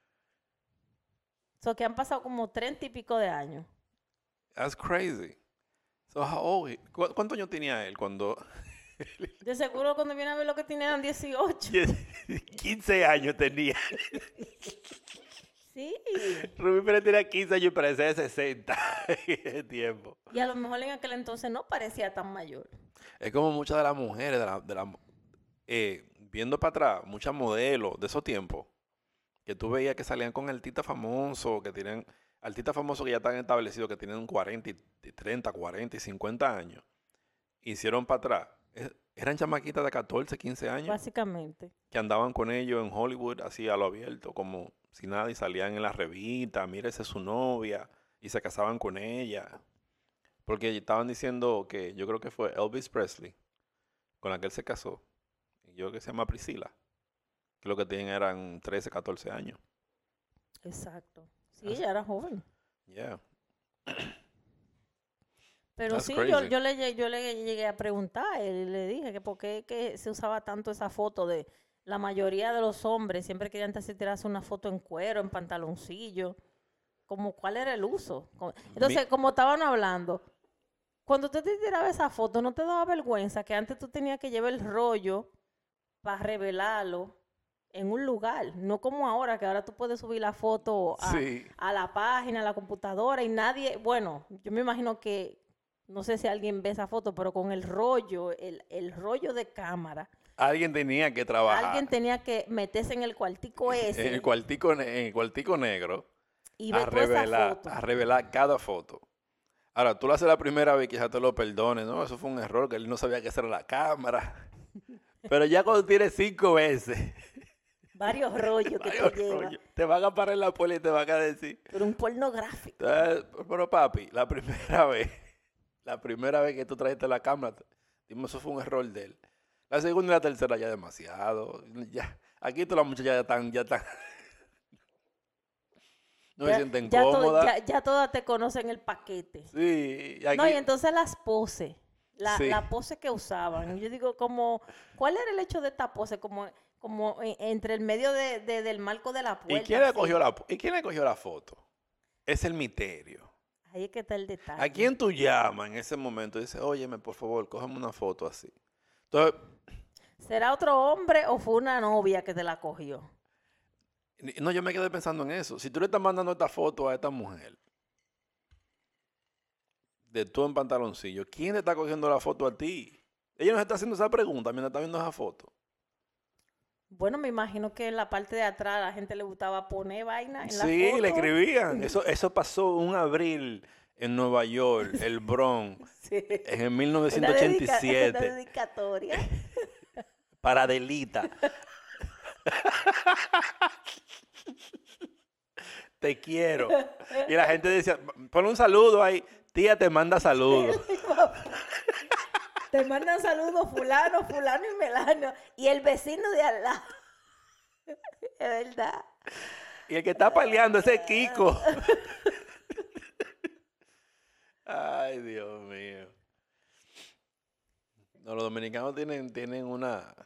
O sea, que han pasado como 30 y pico de años. That's crazy. So, ¿cuántos años tenía él cuando... De seguro cuando viene a ver lo que tenían 18. 15 años tenía. Sí. Ruby Pérez tenía 15 años y parecía de 60 en ese tiempo. Y a lo mejor en aquel entonces no parecía tan mayor. Es como muchas de las mujeres, viendo para atrás, muchas modelos de esos tiempos, que tú veías que salían con artistas famosos, que tienen artistas famosos que ya están establecidos, que tienen 40, y 30, 40 y 50 años. Hicieron para atrás. Eran chamaquitas de 14, 15 años Básicamente. que andaban con ellos en Hollywood, así a lo abierto, como si nada, y salían en la revista, mira, esa es su novia, y se casaban con ella. Porque estaban diciendo que yo creo que fue Elvis Presley, con la que él se casó, y yo creo que se llama Priscila, que lo que tenían eran 13, 14 años. Exacto. Sí, That's- ella era joven. Yeah, Pero that's sí, crazy. yo le llegué a preguntar a él y le dije que por qué que se usaba tanto esa foto de la mayoría de los hombres siempre querían tirarse una foto en cuero, en pantaloncillo. Como cuál era el uso. Entonces, como estaban hablando, cuando tú te tirabas esa foto, ¿no te daba vergüenza que antes tú tenías que llevar el rollo para revelarlo en un lugar? No como ahora, que ahora tú puedes subir la foto Sí. a la página, a la computadora y nadie, bueno, yo me imagino que, no sé si alguien ve esa foto, pero con el rollo, el rollo de cámara, Alguien tenía que trabajar alguien tenía que meterse en el cuartico ese en el cuartico negro y ver toda esa foto. a revelar cada foto. Ahora, tú lo haces la primera vez, quizás te lo perdones, ¿no? Eso fue un error, que él no sabía qué hacer la cámara. Pero ya cuando tienes 5 veces, Varios rollos que varios te lleva. rollos, te van a parar en la puerta y te van a decir, Pero un pornográfico. pero papi, la primera vez que tú trajiste la cámara, dimos, eso fue un error de él. La segunda y la tercera ya demasiado. Ya, aquí todas las muchachas ya están, no se sienten cómodas. Ya todas te conocen el paquete. Sí, y aquí, No, y entonces las poses, Sí. la pose que usaban. Yo digo, como, ¿cuál era el hecho de esta pose? Como entre el medio del marco de la puerta. ¿Y quién le así. cogió la foto? Es el misterio. Ahí es que está el detalle. ¿A quién tú llamas en ese momento y dices, óyeme, por favor, cógeme una foto así? Entonces, ¿Será otro hombre o fue una novia que te la cogió? no, yo me quedé pensando en eso. Si tú le estás mandando esta foto a esta mujer, de tú en pantaloncillo, ¿quién le está cogiendo la foto a ti? Ella nos está haciendo esa pregunta mientras está viendo esa foto. Bueno, me imagino que en la parte de atrás a la gente le gustaba poner vaina en la Sí, foto. le escribían. Eso pasó un abril en Nueva York, el Bronx, Sí. en el Una 1987. dedicatoria. Para Adelita. Te quiero. Y la gente decía, pon un saludo ahí. Tía te manda saludos. Te mandan saludos fulano, fulano y melano. Y el vecino de al lado. Es verdad. Y el que está peleando ese es Kiko. Ay, Dios mío. No, los dominicanos tienen una...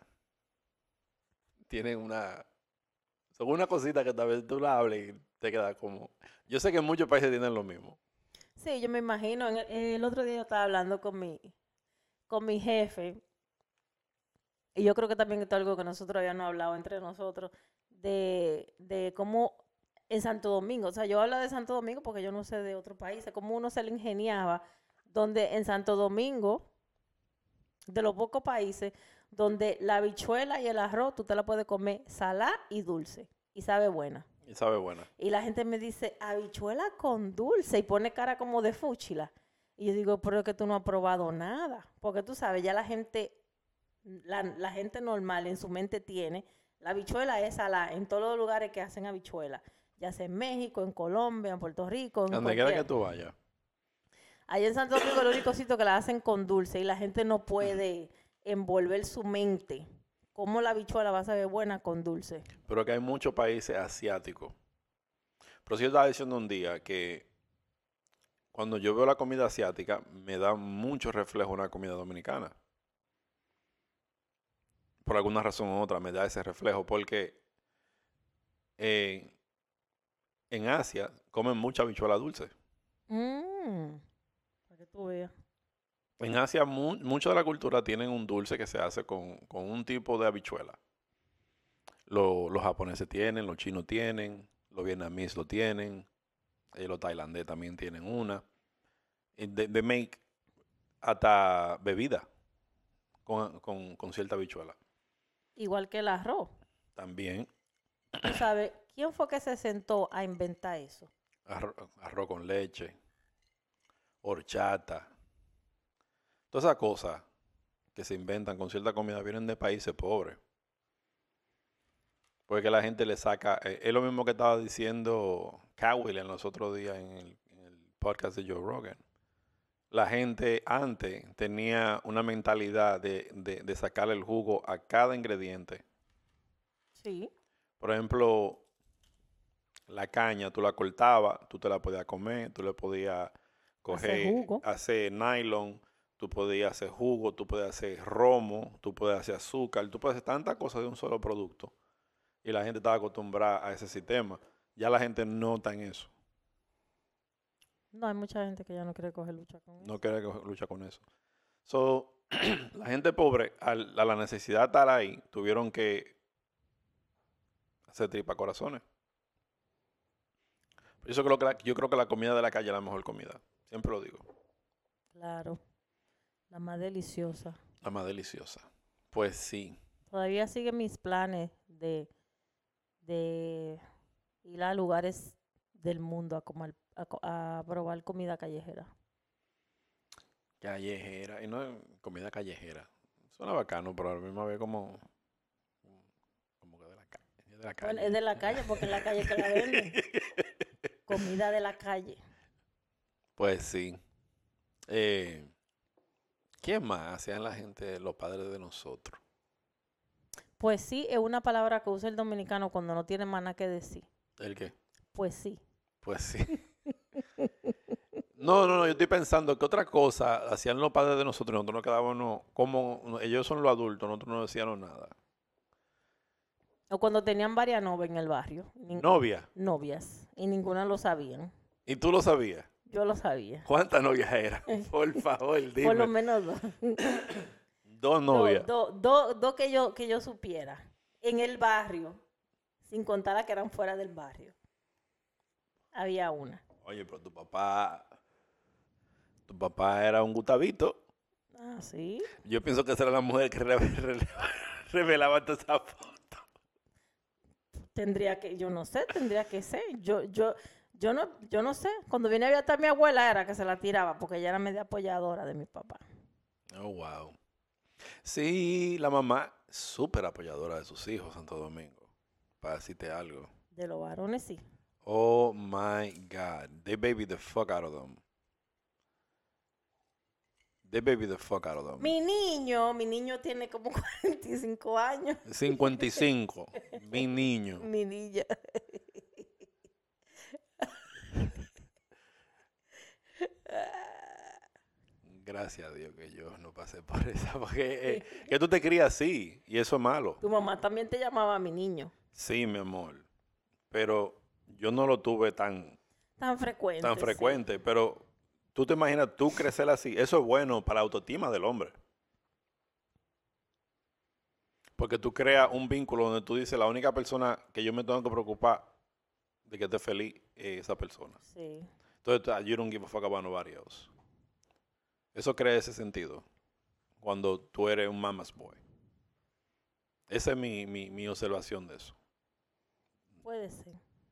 Son una cosita que tal vez tú la hables y te queda como... Yo sé que en muchos países tienen lo mismo. Sí, yo me imagino. El otro día yo estaba hablando con mi jefe. Y yo creo que también esto es algo que nosotros habíamos hablado entre nosotros, de cómo en Santo Domingo, o sea, yo hablo de Santo Domingo porque yo no sé de otros países, cómo uno se le ingeniaba, donde en Santo Domingo, de los pocos países, donde la habichuela y el arroz tú te la puedes comer salada y dulce, y sabe buena. Y sabe buena. Y la gente me dice, habichuela con dulce, y pone cara como de fúchila. Y yo digo, pero es que tú no has probado nada, porque tú sabes, ya la gente normal en su mente tiene, la habichuela es salada en todos los lugares que hacen habichuela, ya sea en México, en Colombia, en Puerto Rico, en Donde quiera cualquiera. que tú vayas. Allá en Santo Domingo el único sitio que la hacen con dulce y la gente no puede envolver su mente. ¿Cómo la habichuela va a saber buena con dulce? Pero que hay muchos países asiáticos. Pero sí yo estaba diciendo un día que cuando yo veo la comida asiática, me da mucho reflejo una comida dominicana. Por alguna razón u otra me da ese reflejo, porque en Asia comen mucha habichuela dulce. Para que tú veas. En Asia mucha de la cultura tienen un dulce que se hace con un tipo de habichuela. Los japoneses tienen, los chinos tienen, los vietnamíes lo tienen, los tailandeses también tienen una. They make hasta bebida con cierta habichuela. Igual que el arroz. También Tú sabes, ¿quién fue que se sentó a inventar eso? arroz con leche, horchata. Todas esas cosas que se inventan con cierta comida vienen de países pobres. Porque la gente le saca... es lo mismo que estaba diciendo Cowell en los otros días en el podcast de Joe Rogan. La gente antes tenía una mentalidad de sacarle el jugo a cada ingrediente. Sí. Por ejemplo, la caña, tú la cortabas, tú te la podías comer, tú le podías Hacer jugo. hacer nylon, tú podías hacer jugo, tú podías hacer romo, tú podías hacer azúcar, tú puedes hacer tantas cosas de un solo producto. Y la gente estaba acostumbrada a ese sistema. Ya la gente no está en eso. No, hay mucha gente que ya no quiere coger lucha con eso. No quiere luchar con eso. So, la gente pobre, a la necesidad de estar ahí, tuvieron que hacer tripa corazones. Yo creo que la comida de la calle es la mejor comida. Siempre lo digo. Claro. La más deliciosa. La más deliciosa. Pues sí. Todavía siguen mis planes de ir a lugares del mundo a probar comida callejera. Callejera. Y no es comida callejera. Suena bacano, pero a la misma vez como que de la calle. De la calle. Bueno, es de la calle porque en la calle que la venden. Comida de la calle. Pues sí. ¿Qué más hacían la gente, los padres de nosotros? Pues sí, es una palabra que usa el dominicano cuando no tiene más nada que decir. ¿El qué? Pues sí. Pues sí. No, yo estoy pensando que otra cosa hacían los padres de nosotros, nosotros nos quedábamos como ellos son los adultos, nosotros no decíamos nada. O cuando tenían varias novias en el barrio. ¿Novia? Novias. Y ninguna lo sabían. ¿Y tú lo sabías? Yo lo sabía. ¿Cuántas novias eran? Por favor, dime. Por lo menos dos. 2 novias. Dos que yo supiera. En el barrio. Sin contar las que eran fuera del barrio. Había una. Oye, pero tu papá era un Gustavito. Ah, ¿sí? Yo pienso que esa era la mujer que revelaba toda esa foto. Yo no sé, tendría que ser. Yo no sé. Cuando vine a visitar a mi abuela era que se la tiraba porque ella era media apoyadora de mi papá. Oh, wow. Sí, la mamá, súper apoyadora de sus hijos, Santo Domingo. Para decirte algo. De los varones, sí. Oh, my God. They baby the fuck out of them. They baby the fuck out of them. Mi niño tiene como 45 años. 55. Mi niño. Mi niña. Gracias a Dios que yo no pasé por esa. Porque que tú te crías así. Y eso es malo. Tu mamá también te llamaba mi niño. Sí, mi amor. Pero yo no lo tuve tan Tan frecuente. Sí. Pero tú te imaginas tú crecer así. Eso es bueno para la autoestima del hombre. Porque tú creas un vínculo donde tú dices, la única persona que yo me tengo que preocupar de que esté feliz es esa persona. Sí. Entonces, you don't give a fuck about nobody else. Eso crea ese sentido cuando tú eres un mama's boy. Esa es mi observación de eso. Puede ser.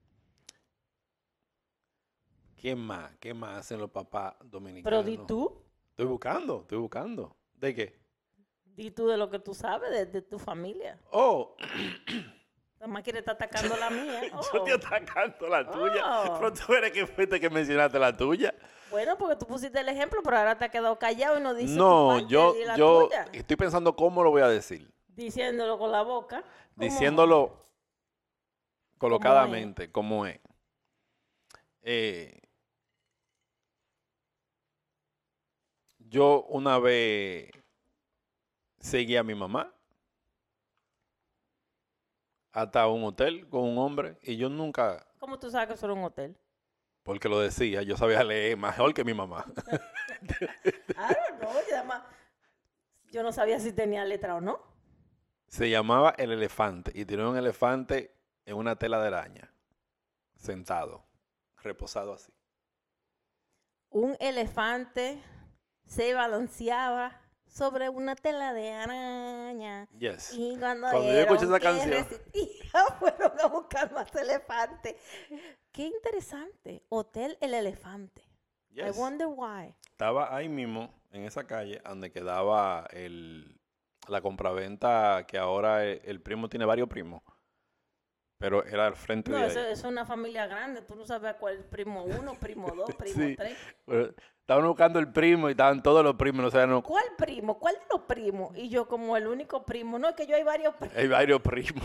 ¿Qué más? ¿Qué más hacen los papás dominicanos? Pero di tú. Estoy buscando. ¿De qué? Di tú de lo que tú sabes de tu familia. Oh, Nada más quiere estar atacando la mía. yo Oh. estoy atacando la tuya. Oh. Pero tú eres que fuiste que mencionaste la tuya. Bueno, porque tú pusiste el ejemplo, pero ahora te has quedado callado y no dices tu No, parte yo y la tuya. estoy pensando cómo lo voy a decir. Diciéndolo con la boca. ¿Cómo? Diciéndolo colocadamente, como es. Yo una vez seguí a mi mamá hasta un hotel con un hombre y yo nunca, ¿Cómo tú sabes que eso era un hotel? porque lo decía, yo sabía leer mejor que mi mamá. I don't know. Y además, yo no sabía si tenía letra o no. Se llamaba El Elefante y tenía un elefante en una tela de araña, sentado, reposado así. Un elefante se balanceaba sobre una tela de araña. Yes. Y cuando Cuando yo escuché esa que canción. resistía, fueron a buscar más elefantes. Qué interesante. Hotel El Elefante. Yes. I wonder why. Estaba ahí mismo, en esa calle, donde quedaba la compraventa, que ahora el primo tiene varios primos. Pero era al frente No, de eso ahí. es una familia grande. Tú no sabes cuál es primo 1, primo 2, primo Sí. 3. Pero estaban buscando el primo y estaban todos los primos, no sabían, ¿Cuál primo? ¿Cuál de los primos? Y yo como el único primo. No, es que yo hay varios primos. hay varios primos.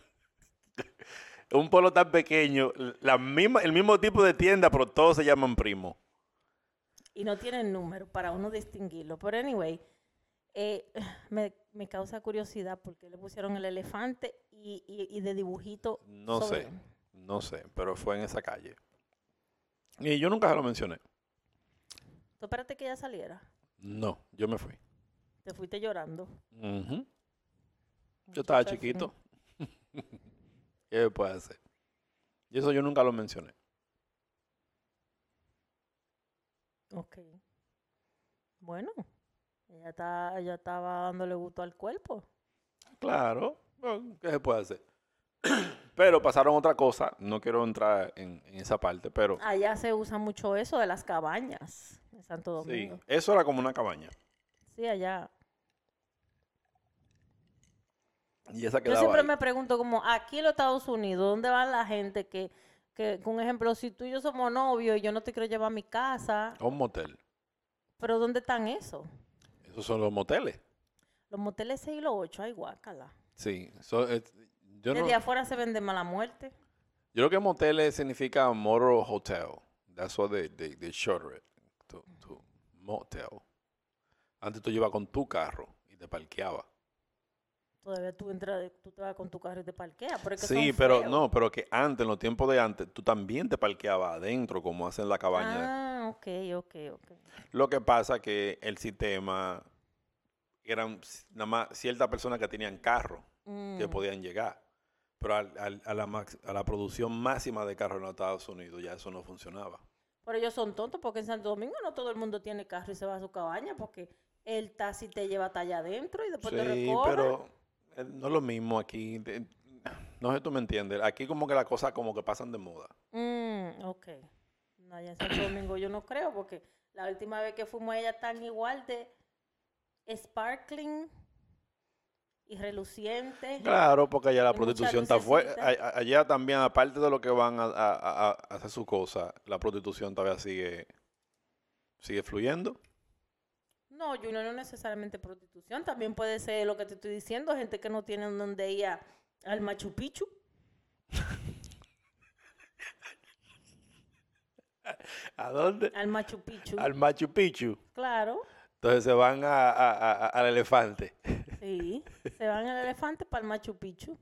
Un pueblo tan pequeño, el mismo tipo de tienda, pero todos se llaman primos. Y no tienen número para uno distinguirlo. Pero anyway, me causa curiosidad porque le pusieron el elefante y de dibujito. No sobre- sé, pero fue en esa calle. Y yo nunca se lo mencioné. ¿Tú espérate que ella saliera? No, yo me fui. Te fuiste llorando. Ujú. Yo estaba Muchacha, chiquito. ¿Qué me puede hacer? Y eso yo nunca lo mencioné. Ok. Bueno, ella estaba dándole gusto al cuerpo. Claro, bueno, ¿qué se puede hacer? Pero pasaron otra cosa, no quiero entrar en esa parte, pero Allá se usa mucho eso de las cabañas en Santo sí, Domingo. eso era como una cabaña. Sí, allá. Y esa Yo quedaba siempre ahí. me pregunto como aquí en los Estados Unidos, ¿dónde va la gente que, por ejemplo, si tú y yo somos novios y yo no te quiero llevar a mi casa, A un motel. pero ¿dónde están esos? Esos son los moteles. Los moteles 6 y los 8, ay, guácala. Sí, yo Desde afuera se vende mala muerte. creo que moteles significa motor hotel. That's what they shorten it to motel. Antes tú ibas con tu carro y te parqueabas. Todavía tú te vas con tu carro y te parqueas. Pero es que Sí, son pero feos. no, pero que antes, en los tiempos de antes, tú también te parqueabas adentro, como hacen la cabaña. Ah, ok. Lo que pasa que el sistema eran nada más ciertas personas que tenían carro que Mm. podían llegar. Pero a la producción máxima de carros en los Estados Unidos ya eso no funcionaba. Pero ellos son tontos porque en Santo Domingo no todo el mundo tiene carro y se va a su cabaña porque el taxi te lleva hasta allá adentro y después te Sí, recoge. pero no es lo mismo aquí. No sé si tú me entiendes. Aquí como que las cosas como que pasan de moda. Ok. No, allá en Santo Domingo yo no creo porque la última vez que fuimos ella tan igual de sparkling y reluciente. Claro, porque allá la Hay mucha prostitución está fuerte. lucecita. Allá también, aparte de lo que van a hacer su cosa, la prostitución todavía sigue fluyendo. No, Junior, no necesariamente prostitución. También puede ser lo que te estoy diciendo, gente que no tiene donde ir al Machu Picchu. ¿A dónde? Al Machu Picchu. Al Machu Picchu. Claro, Entonces se van al elefante. sí. Se van al elefante para el Machu Picchu.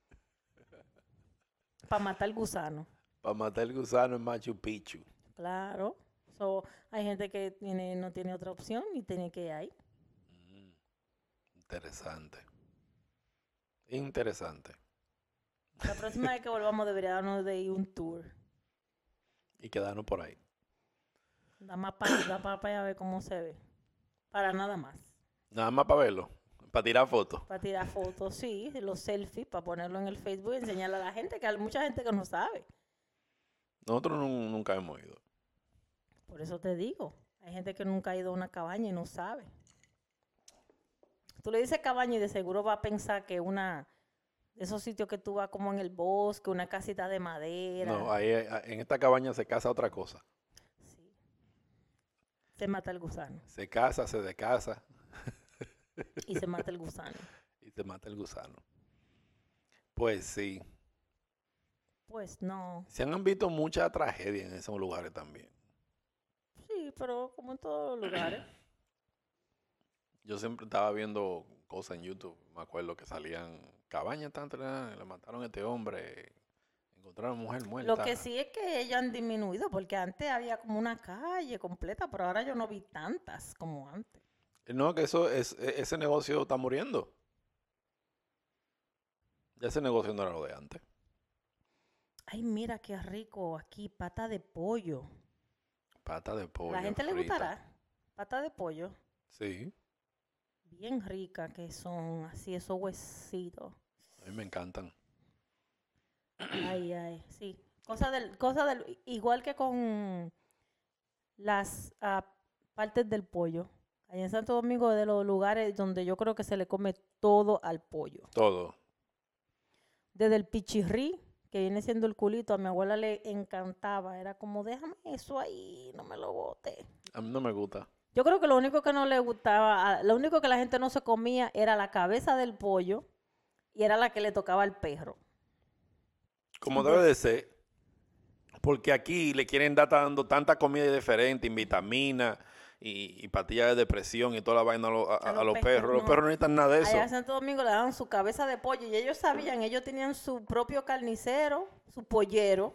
Para matar el gusano. Para matar el gusano en Machu Picchu. Claro. So, hay gente que no tiene otra opción y tiene que ir ahí. Interesante. Interesante. La próxima vez que volvamos deberíamos de ir un tour. Y quedarnos por ahí. Da más para allá a ver cómo se ve. Para nada más. Nada más para verlo. Para tirar fotos. Para tirar fotos, sí, los selfies, para ponerlo en el Facebook y enseñarle a la gente, que hay mucha gente que no sabe. Nosotros nunca hemos ido. Por eso te digo, hay gente que nunca ha ido a una cabaña y no sabe. Tú le dices cabaña y de seguro va a pensar que una de esos sitios que tú vas como en el bosque, una casita de madera. No, ahí en esta cabaña se casa otra cosa. Sí. Se mata el gusano. Se casa, se descasa Y se mata el gusano. y se mata el gusano. Pues sí. Pues no. Se han visto muchas tragedias en esos lugares también. Sí, pero como en todos los lugares. Yo siempre estaba viendo cosas en YouTube. Me acuerdo que salían cabañas tan le mataron a este hombre. Encontraron a una mujer muerta. Lo que sí es que ellos han disminuido, porque antes había como una calle completa, pero ahora yo no vi tantas como antes. No, que ese negocio está muriendo. Ya ese negocio no era lo de antes. Ay, mira qué rico aquí, pata de pollo. Pata de pollo. ¿A la gente le frita. gustará? Pata de pollo. Sí, Bien rica que son, así esos huesitos. a mí me encantan. Ay, ay, sí. Igual que con las partes del pollo. Allá en Santo Domingo es de los lugares donde yo creo que se le come todo al pollo. Todo. Desde el pichirrí, que viene siendo el culito, a mi abuela le encantaba. Era como, déjame eso ahí, no me lo bote. A mí no me gusta. Yo creo que lo único que no le gustaba, lo único que la gente no se comía era la cabeza del pollo y era la que le tocaba al perro. Como debe de ser. Porque aquí le quieren dar dando tanta comida diferente, en vitaminas y pastillas de depresión y toda la vaina a los perros. Los no. perros no necesitan nada de eso. Allá en Santo Domingo le daban su cabeza de pollo y ellos sabían, ellos tenían su propio carnicero, su pollero,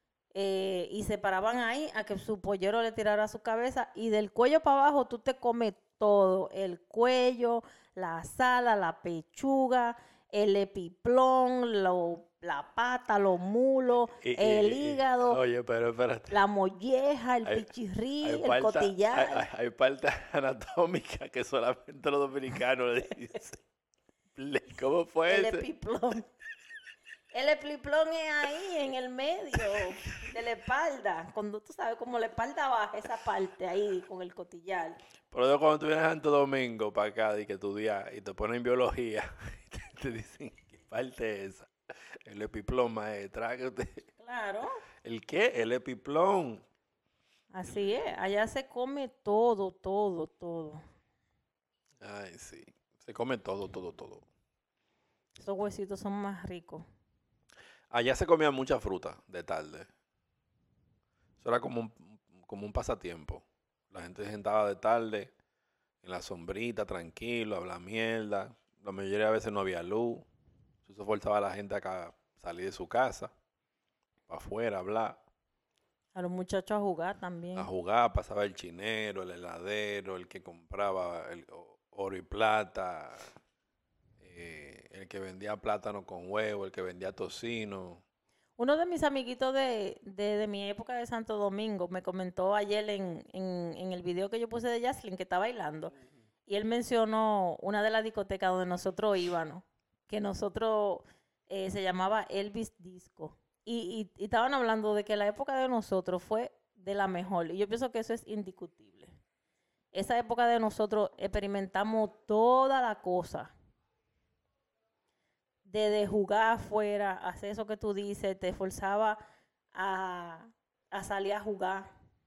y se paraban ahí a que su pollero le tirara su cabeza y del cuello para abajo tú te comes todo, el cuello, la asada, la pechuga, el epiplón, la pata, los mulos, el hígado, Oye, pero espérate. la molleja, el Hay- pichirrí, Hay el parte, cotillar. hay parte anatómica que solamente los dominicanos le dicen. ¿Cómo fue El ese? epiplón. El epiplón es ahí, en el medio de la espalda. Cuando tú sabes, como la espalda baja, esa parte ahí con el cotillar. Pero yo cuando tú vienes a Santo Domingo para acá y que estudias y te ponen biología, te dicen, ¿qué parte es esa? El epiplón, maestra. Claro, ¿El qué? El epiplón. así es. Allá se come todo, todo, todo. Ay, sí. Se come todo. Esos huesitos son más ricos. Allá se comía mucha fruta de tarde. Eso era como un pasatiempo. La gente se sentaba de tarde en la sombrita, tranquilo, hablaba mierda. La mayoría de veces no había luz. Eso forzaba a la gente a salir de su casa, para afuera, a hablar, A los muchachos a jugar también. a jugar. Pasaba el chinero, el heladero, el que compraba el oro y plata, el que vendía plátano con huevo, el que vendía tocino. Uno de mis amiguitos de mi época de Santo Domingo me comentó ayer en el video que yo puse de Jaslyn que está bailando. Y él mencionó una de las discotecas donde nosotros íbamos, que nosotros se llamaba Elvis Disco. Y estaban hablando de que la época de nosotros fue de la mejor. Y yo pienso que eso es indiscutible. Esa época de nosotros experimentamos toda la cosa. Desde jugar afuera, hacer eso que tú dices, te forzaba a salir a jugar.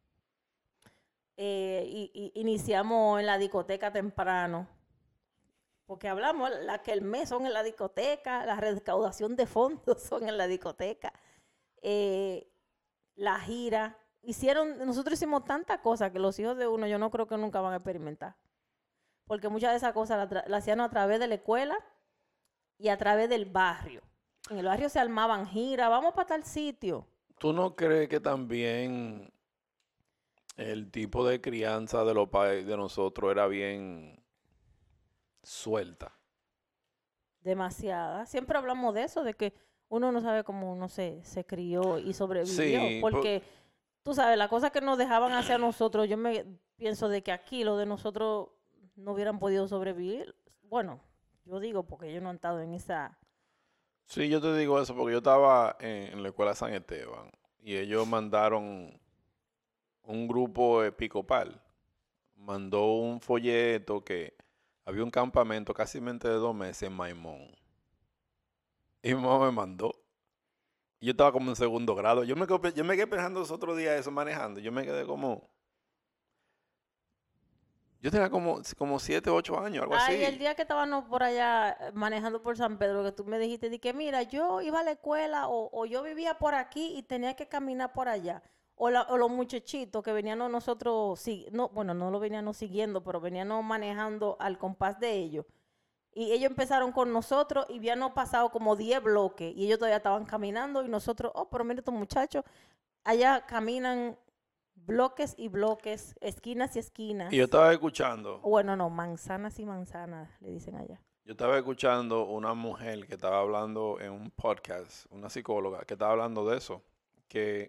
Iniciamos en la discoteca temprano. Porque hablamos, la que el mes son en la discoteca, la recaudación de fondos son en la discoteca, la gira. Nosotros hicimos tantas cosas que los hijos de uno yo no creo que nunca van a experimentar. Porque muchas de esas cosas las hacían a través de la escuela y a través del barrio. En el barrio se armaban giras, vamos para tal sitio. ¿Tú no crees que también el tipo de crianza de los padres de nosotros era bien suelta? demasiada. Siempre hablamos de eso, de que uno no sabe cómo uno se crió y sobrevivió. Sí, Porque, tú sabes, la cosa que nos dejaban hacer a nosotros, yo me pienso de que aquí lo de nosotros no hubieran podido sobrevivir. Bueno, yo digo porque ellos no han estado en esa... Sí, yo te digo eso porque yo estaba en la escuela San Esteban y ellos mandaron un grupo episcopal, mandó un folleto que había un campamento casi de 2 meses en Maimón. Y mi mamá me mandó. Y yo estaba como en segundo grado. Yo me quedé pensando los otros días eso manejando. Yo me quedé como... Yo tenía como 7, 8 años, algo Ay, así. el día que estábamos por allá manejando por San Pedro, que tú me dijiste de que mira, yo iba a la escuela o yo vivía por aquí y tenía que caminar por allá. O los muchachitos que venían nosotros, no, bueno, no lo venían siguiendo, pero venían manejando al compás de ellos. Y ellos empezaron con nosotros y habían pasado como 10 bloques y ellos todavía estaban caminando y nosotros, oh, pero mira estos muchachos, allá caminan bloques y bloques, esquinas y esquinas. Y yo estaba escuchando. Bueno, no, manzanas y manzanas, le dicen allá. Yo estaba escuchando una mujer que estaba hablando en un podcast, una psicóloga, que estaba hablando de eso, que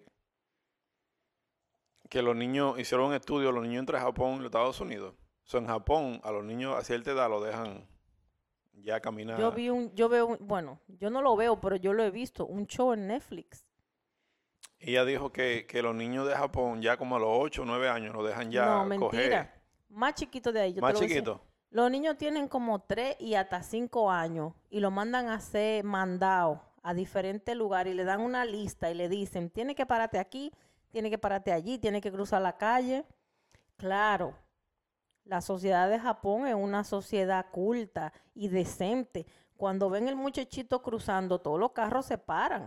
los niños hicieron un estudio, los niños entre Japón y los Estados Unidos. O sea, en Japón, a los niños a cierta edad lo dejan ya caminar. Bueno, yo no lo veo, pero yo lo he visto, un show en Netflix. Y ella dijo que los niños de Japón ya como a los 8 o 9 años lo dejan ya No, mentira. coger. Más chiquito de ahí. Yo Más te lo voy a decir. chiquito. Los niños tienen como 3 y hasta 5 años y lo mandan a hacer mandado a diferentes lugares y le dan una lista y le dicen, tiene que pararte aquí, tiene que pararte allí, tiene que cruzar la calle. Claro, la sociedad de Japón es una sociedad culta y decente. Cuando ven el muchachito cruzando, todos los carros se paran.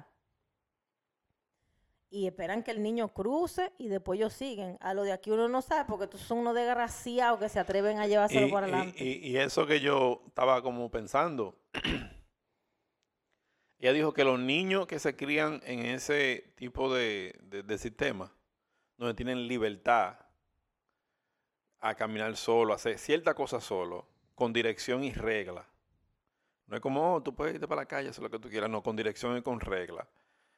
Y esperan que el niño cruce y después ellos siguen. A lo de aquí uno no sabe porque estos son unos desgraciados que se atreven a llevárselo por adelante. Y eso que yo estaba como pensando. Ella dijo que los niños que se crían en ese tipo de sistema, donde tienen libertad a caminar solo, a hacer cierta cosa solo, con dirección y regla. No es como, oh, tú puedes irte para la calle, hacer lo que tú quieras. No, con dirección y con regla.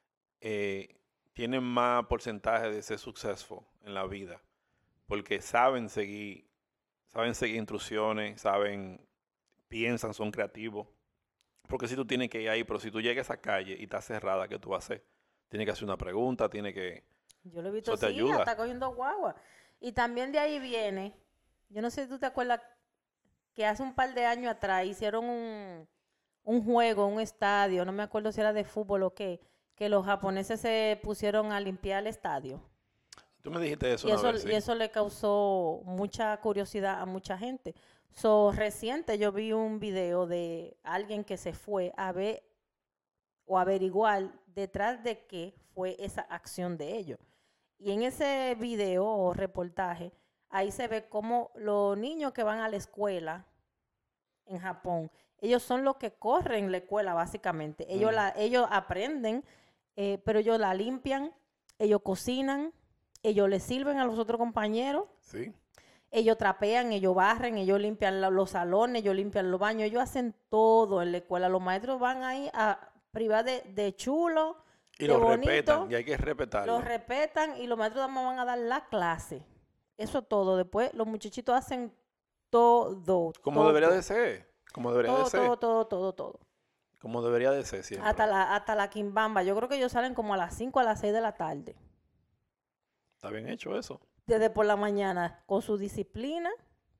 Tienen más porcentaje de ser successful en la vida. Porque saben seguir instrucciones, piensan, son creativos. Porque si tú tienes que ir ahí, pero si tú llegas a esa calle y está cerrada, ¿qué tú vas a hacer? Tienes que hacer una pregunta, tienes que... Yo lo he visto Eso te así, ayuda. hasta cogiendo guagua. Y también de ahí viene, yo no sé si tú te acuerdas que hace un par de años atrás hicieron un juego, un estadio, no me acuerdo si era de fútbol o qué, que los japoneses se pusieron a limpiar el estadio. Tú me dijiste eso Y una eso, vez, sí. y eso le causó mucha curiosidad a mucha gente. Reciente yo vi un video de alguien que se fue a ver o averiguar detrás de qué fue esa acción de ellos. Y en ese video o reportaje, ahí se ve cómo los niños que van a la escuela en Japón, ellos son los que corren la escuela básicamente. Ellos aprenden, pero ellos la limpian, ellos cocinan, ellos le sirven a los otros compañeros. Sí. Ellos trapean, ellos barren, ellos limpian los salones, ellos limpian los baños, ellos hacen todo en la escuela. Los maestros van ahí a privar de chulo, Y de lo bonito, respetan, y hay que respetarlo. los respetan y los maestros van a dar la clase. Eso todo. Después los muchachitos hacen todo. Como todo, debería de ser. Como debería de ser. todo. Como debería de ser siempre. Hasta la quimbamba. Yo creo que ellos salen como a las 5 a las 6 de la tarde. Está bien hecho eso. Desde por la mañana, con su disciplina,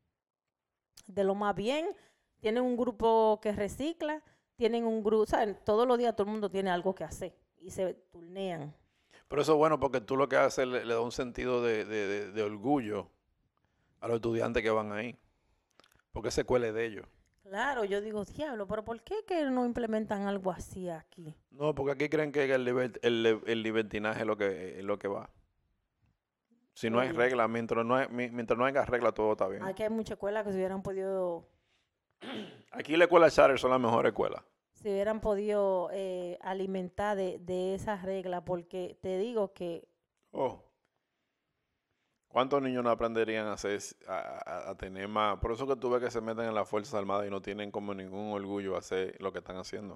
de lo más bien. Tienen un grupo que recicla, tienen un grupo, ¿saben? Todos los días todo el mundo tiene algo que hacer y se turnean. Pero eso es bueno porque tú lo que haces le da un sentido de orgullo a los estudiantes que van ahí. Porque esa escuela es de ellos. Claro, yo digo, diablo, pero ¿por qué que no implementan algo así aquí? No, porque aquí creen que el libertinaje es lo que va. Si no hay Oye. regla, mientras no haya regla, todo está bien. Aquí hay muchas escuelas que se hubieran podido Charter son las mejores escuelas. alimentar de esas reglas, porque te digo que Oh, ¿Cuántos niños no aprenderían a a tener más? Por eso que tú ves que se meten en las Fuerzas Armadas y no tienen como ningún orgullo a hacer lo que están haciendo.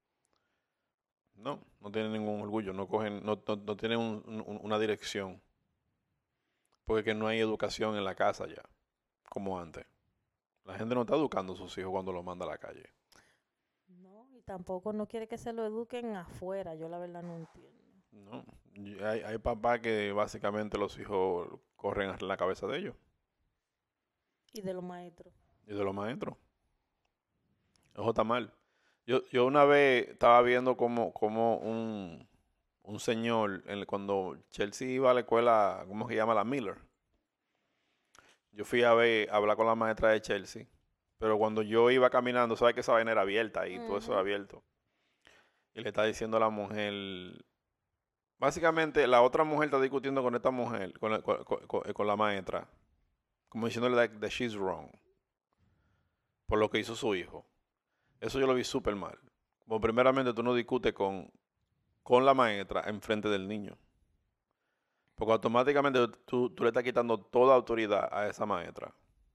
No, no tienen ningún orgullo, no tienen una dirección. Porque que no hay educación en la casa ya, como antes. La gente no está educando a sus hijos cuando los manda a la calle. No, y tampoco no quiere que se lo eduquen afuera. Yo la verdad no entiendo. No, hay papás que básicamente los hijos corren en la cabeza de ellos Y de los maestros. y de los maestros. Eso está mal. Yo una vez estaba viendo como un señor, cuando Chelsea iba a la escuela, ¿cómo se llama? La Miller. Yo fui a hablar con la maestra de Chelsea, pero cuando yo iba caminando, sabes que esa vaina era abierta y todo eso era abierto. Y le está diciendo a la mujer, básicamente la otra mujer está discutiendo con esta mujer, con la maestra, como diciéndole that she's wrong, por lo que hizo su hijo. Eso yo lo vi súper mal. Como primeramente tú no discutes con la maestra enfrente del niño. Porque automáticamente tú le estás quitando toda autoridad a esa maestra.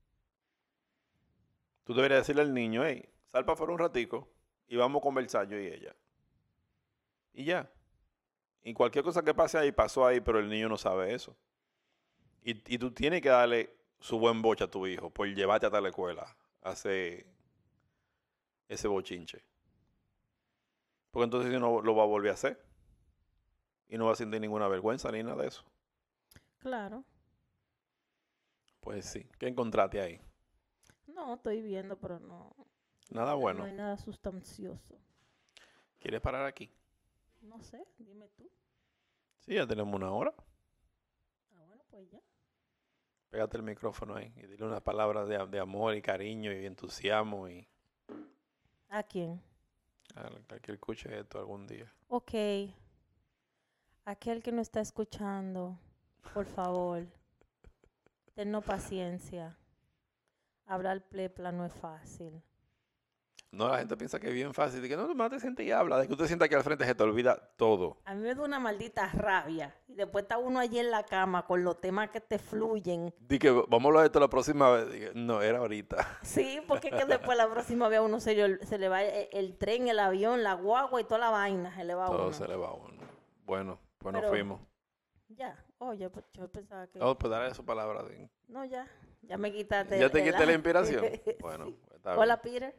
Tú deberías decirle al niño, hey, sal para afuera un ratico y vamos a conversar yo y ella. Y ya. Y cualquier cosa que pase ahí, pasó ahí, pero el niño no sabe eso. Y tú tienes que darle su buen boche a tu hijo por llevarte hasta la escuela a hacer ese bochinche. Porque entonces no lo va a volver a hacer. Y no va a sentir ninguna vergüenza ni nada de eso. Claro. Pues sí. ¿Qué encontraste ahí? No, estoy viendo, pero no. Nada bueno. No hay nada sustancioso. ¿Quieres parar aquí? No sé, dime tú. Sí, ya tenemos una hora. Ah, bueno, pues ya. Pégate el micrófono ahí y dile unas palabras de amor y cariño y entusiasmo y ¿A quién? al que escuche esto algún día. Ok. Aquel que no está escuchando, por favor, tennos paciencia. Hablar plepla no es fácil. No, la gente piensa que es bien fácil. De que no, más te sientes y habla. De que usted sienta que al frente se te olvida todo. A mí me da una maldita rabia. Y después está uno allí en la cama con los temas que te fluyen. Di que vamos a hablar de esto la próxima vez. Dije, no, era ahorita. Sí, porque es que después la próxima vez a uno se le va el tren, el avión, la guagua y toda la vaina. Se le va a Todo uno. se le va a uno. Bueno, pues nos Pero- fuimos. Ya. Oye, pues yo pensaba que... Oh, pues dale su palabra. No, ya. Ya me quitaste. ¿Ya te quité la inspiración? Sí. Bueno, pues está Hola, bien. Peter.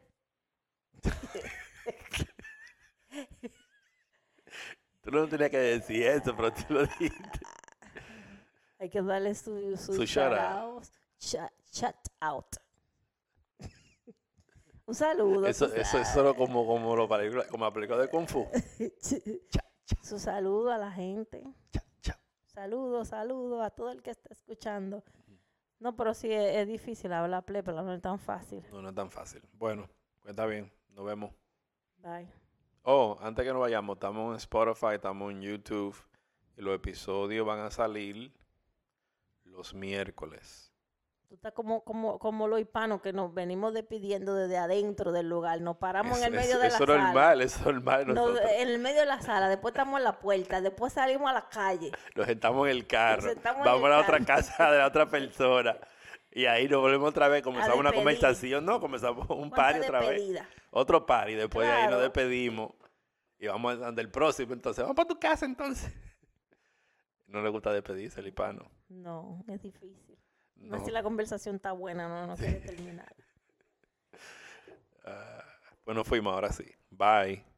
Tú no tenías que decir eso, pero tú lo dijiste. Hay que darle su Su shout shout out. Shout out. Un saludo. Eso es solo como la película de Kung Fu. Su saludo a la gente. Cha, cha. Saludos a todo el que está escuchando. No, pero sí es difícil hablar play, pero no es tan fácil. No, no es tan fácil. Bueno, pues está bien. Nos vemos. Bye. Oh, antes que nos vayamos, estamos en Spotify, estamos en YouTube. Y los episodios van a salir los miércoles. Tú estás como los hispanos que nos venimos despidiendo desde adentro del lugar. Nos paramos en el medio de la sala. Eso es normal. En el medio de la sala, después estamos en la puerta, después salimos a la calle. Nos sentamos en el carro. Nos sentamos en Vamos el a la otra carro. casa de la otra persona. Y ahí nos volvemos otra vez. Comenzamos una despedir. conversación. No, comenzamos un Cuenta party otra vez. despedida. Otro party. Después de ahí nos Claro. despedimos. Y vamos al del próximo. Entonces, vamos para tu casa entonces. No le gusta despedirse el hispano. No, es difícil. No. No si la conversación está buena, no quiere terminar. Pues nos fuimos ahora sí. Bye.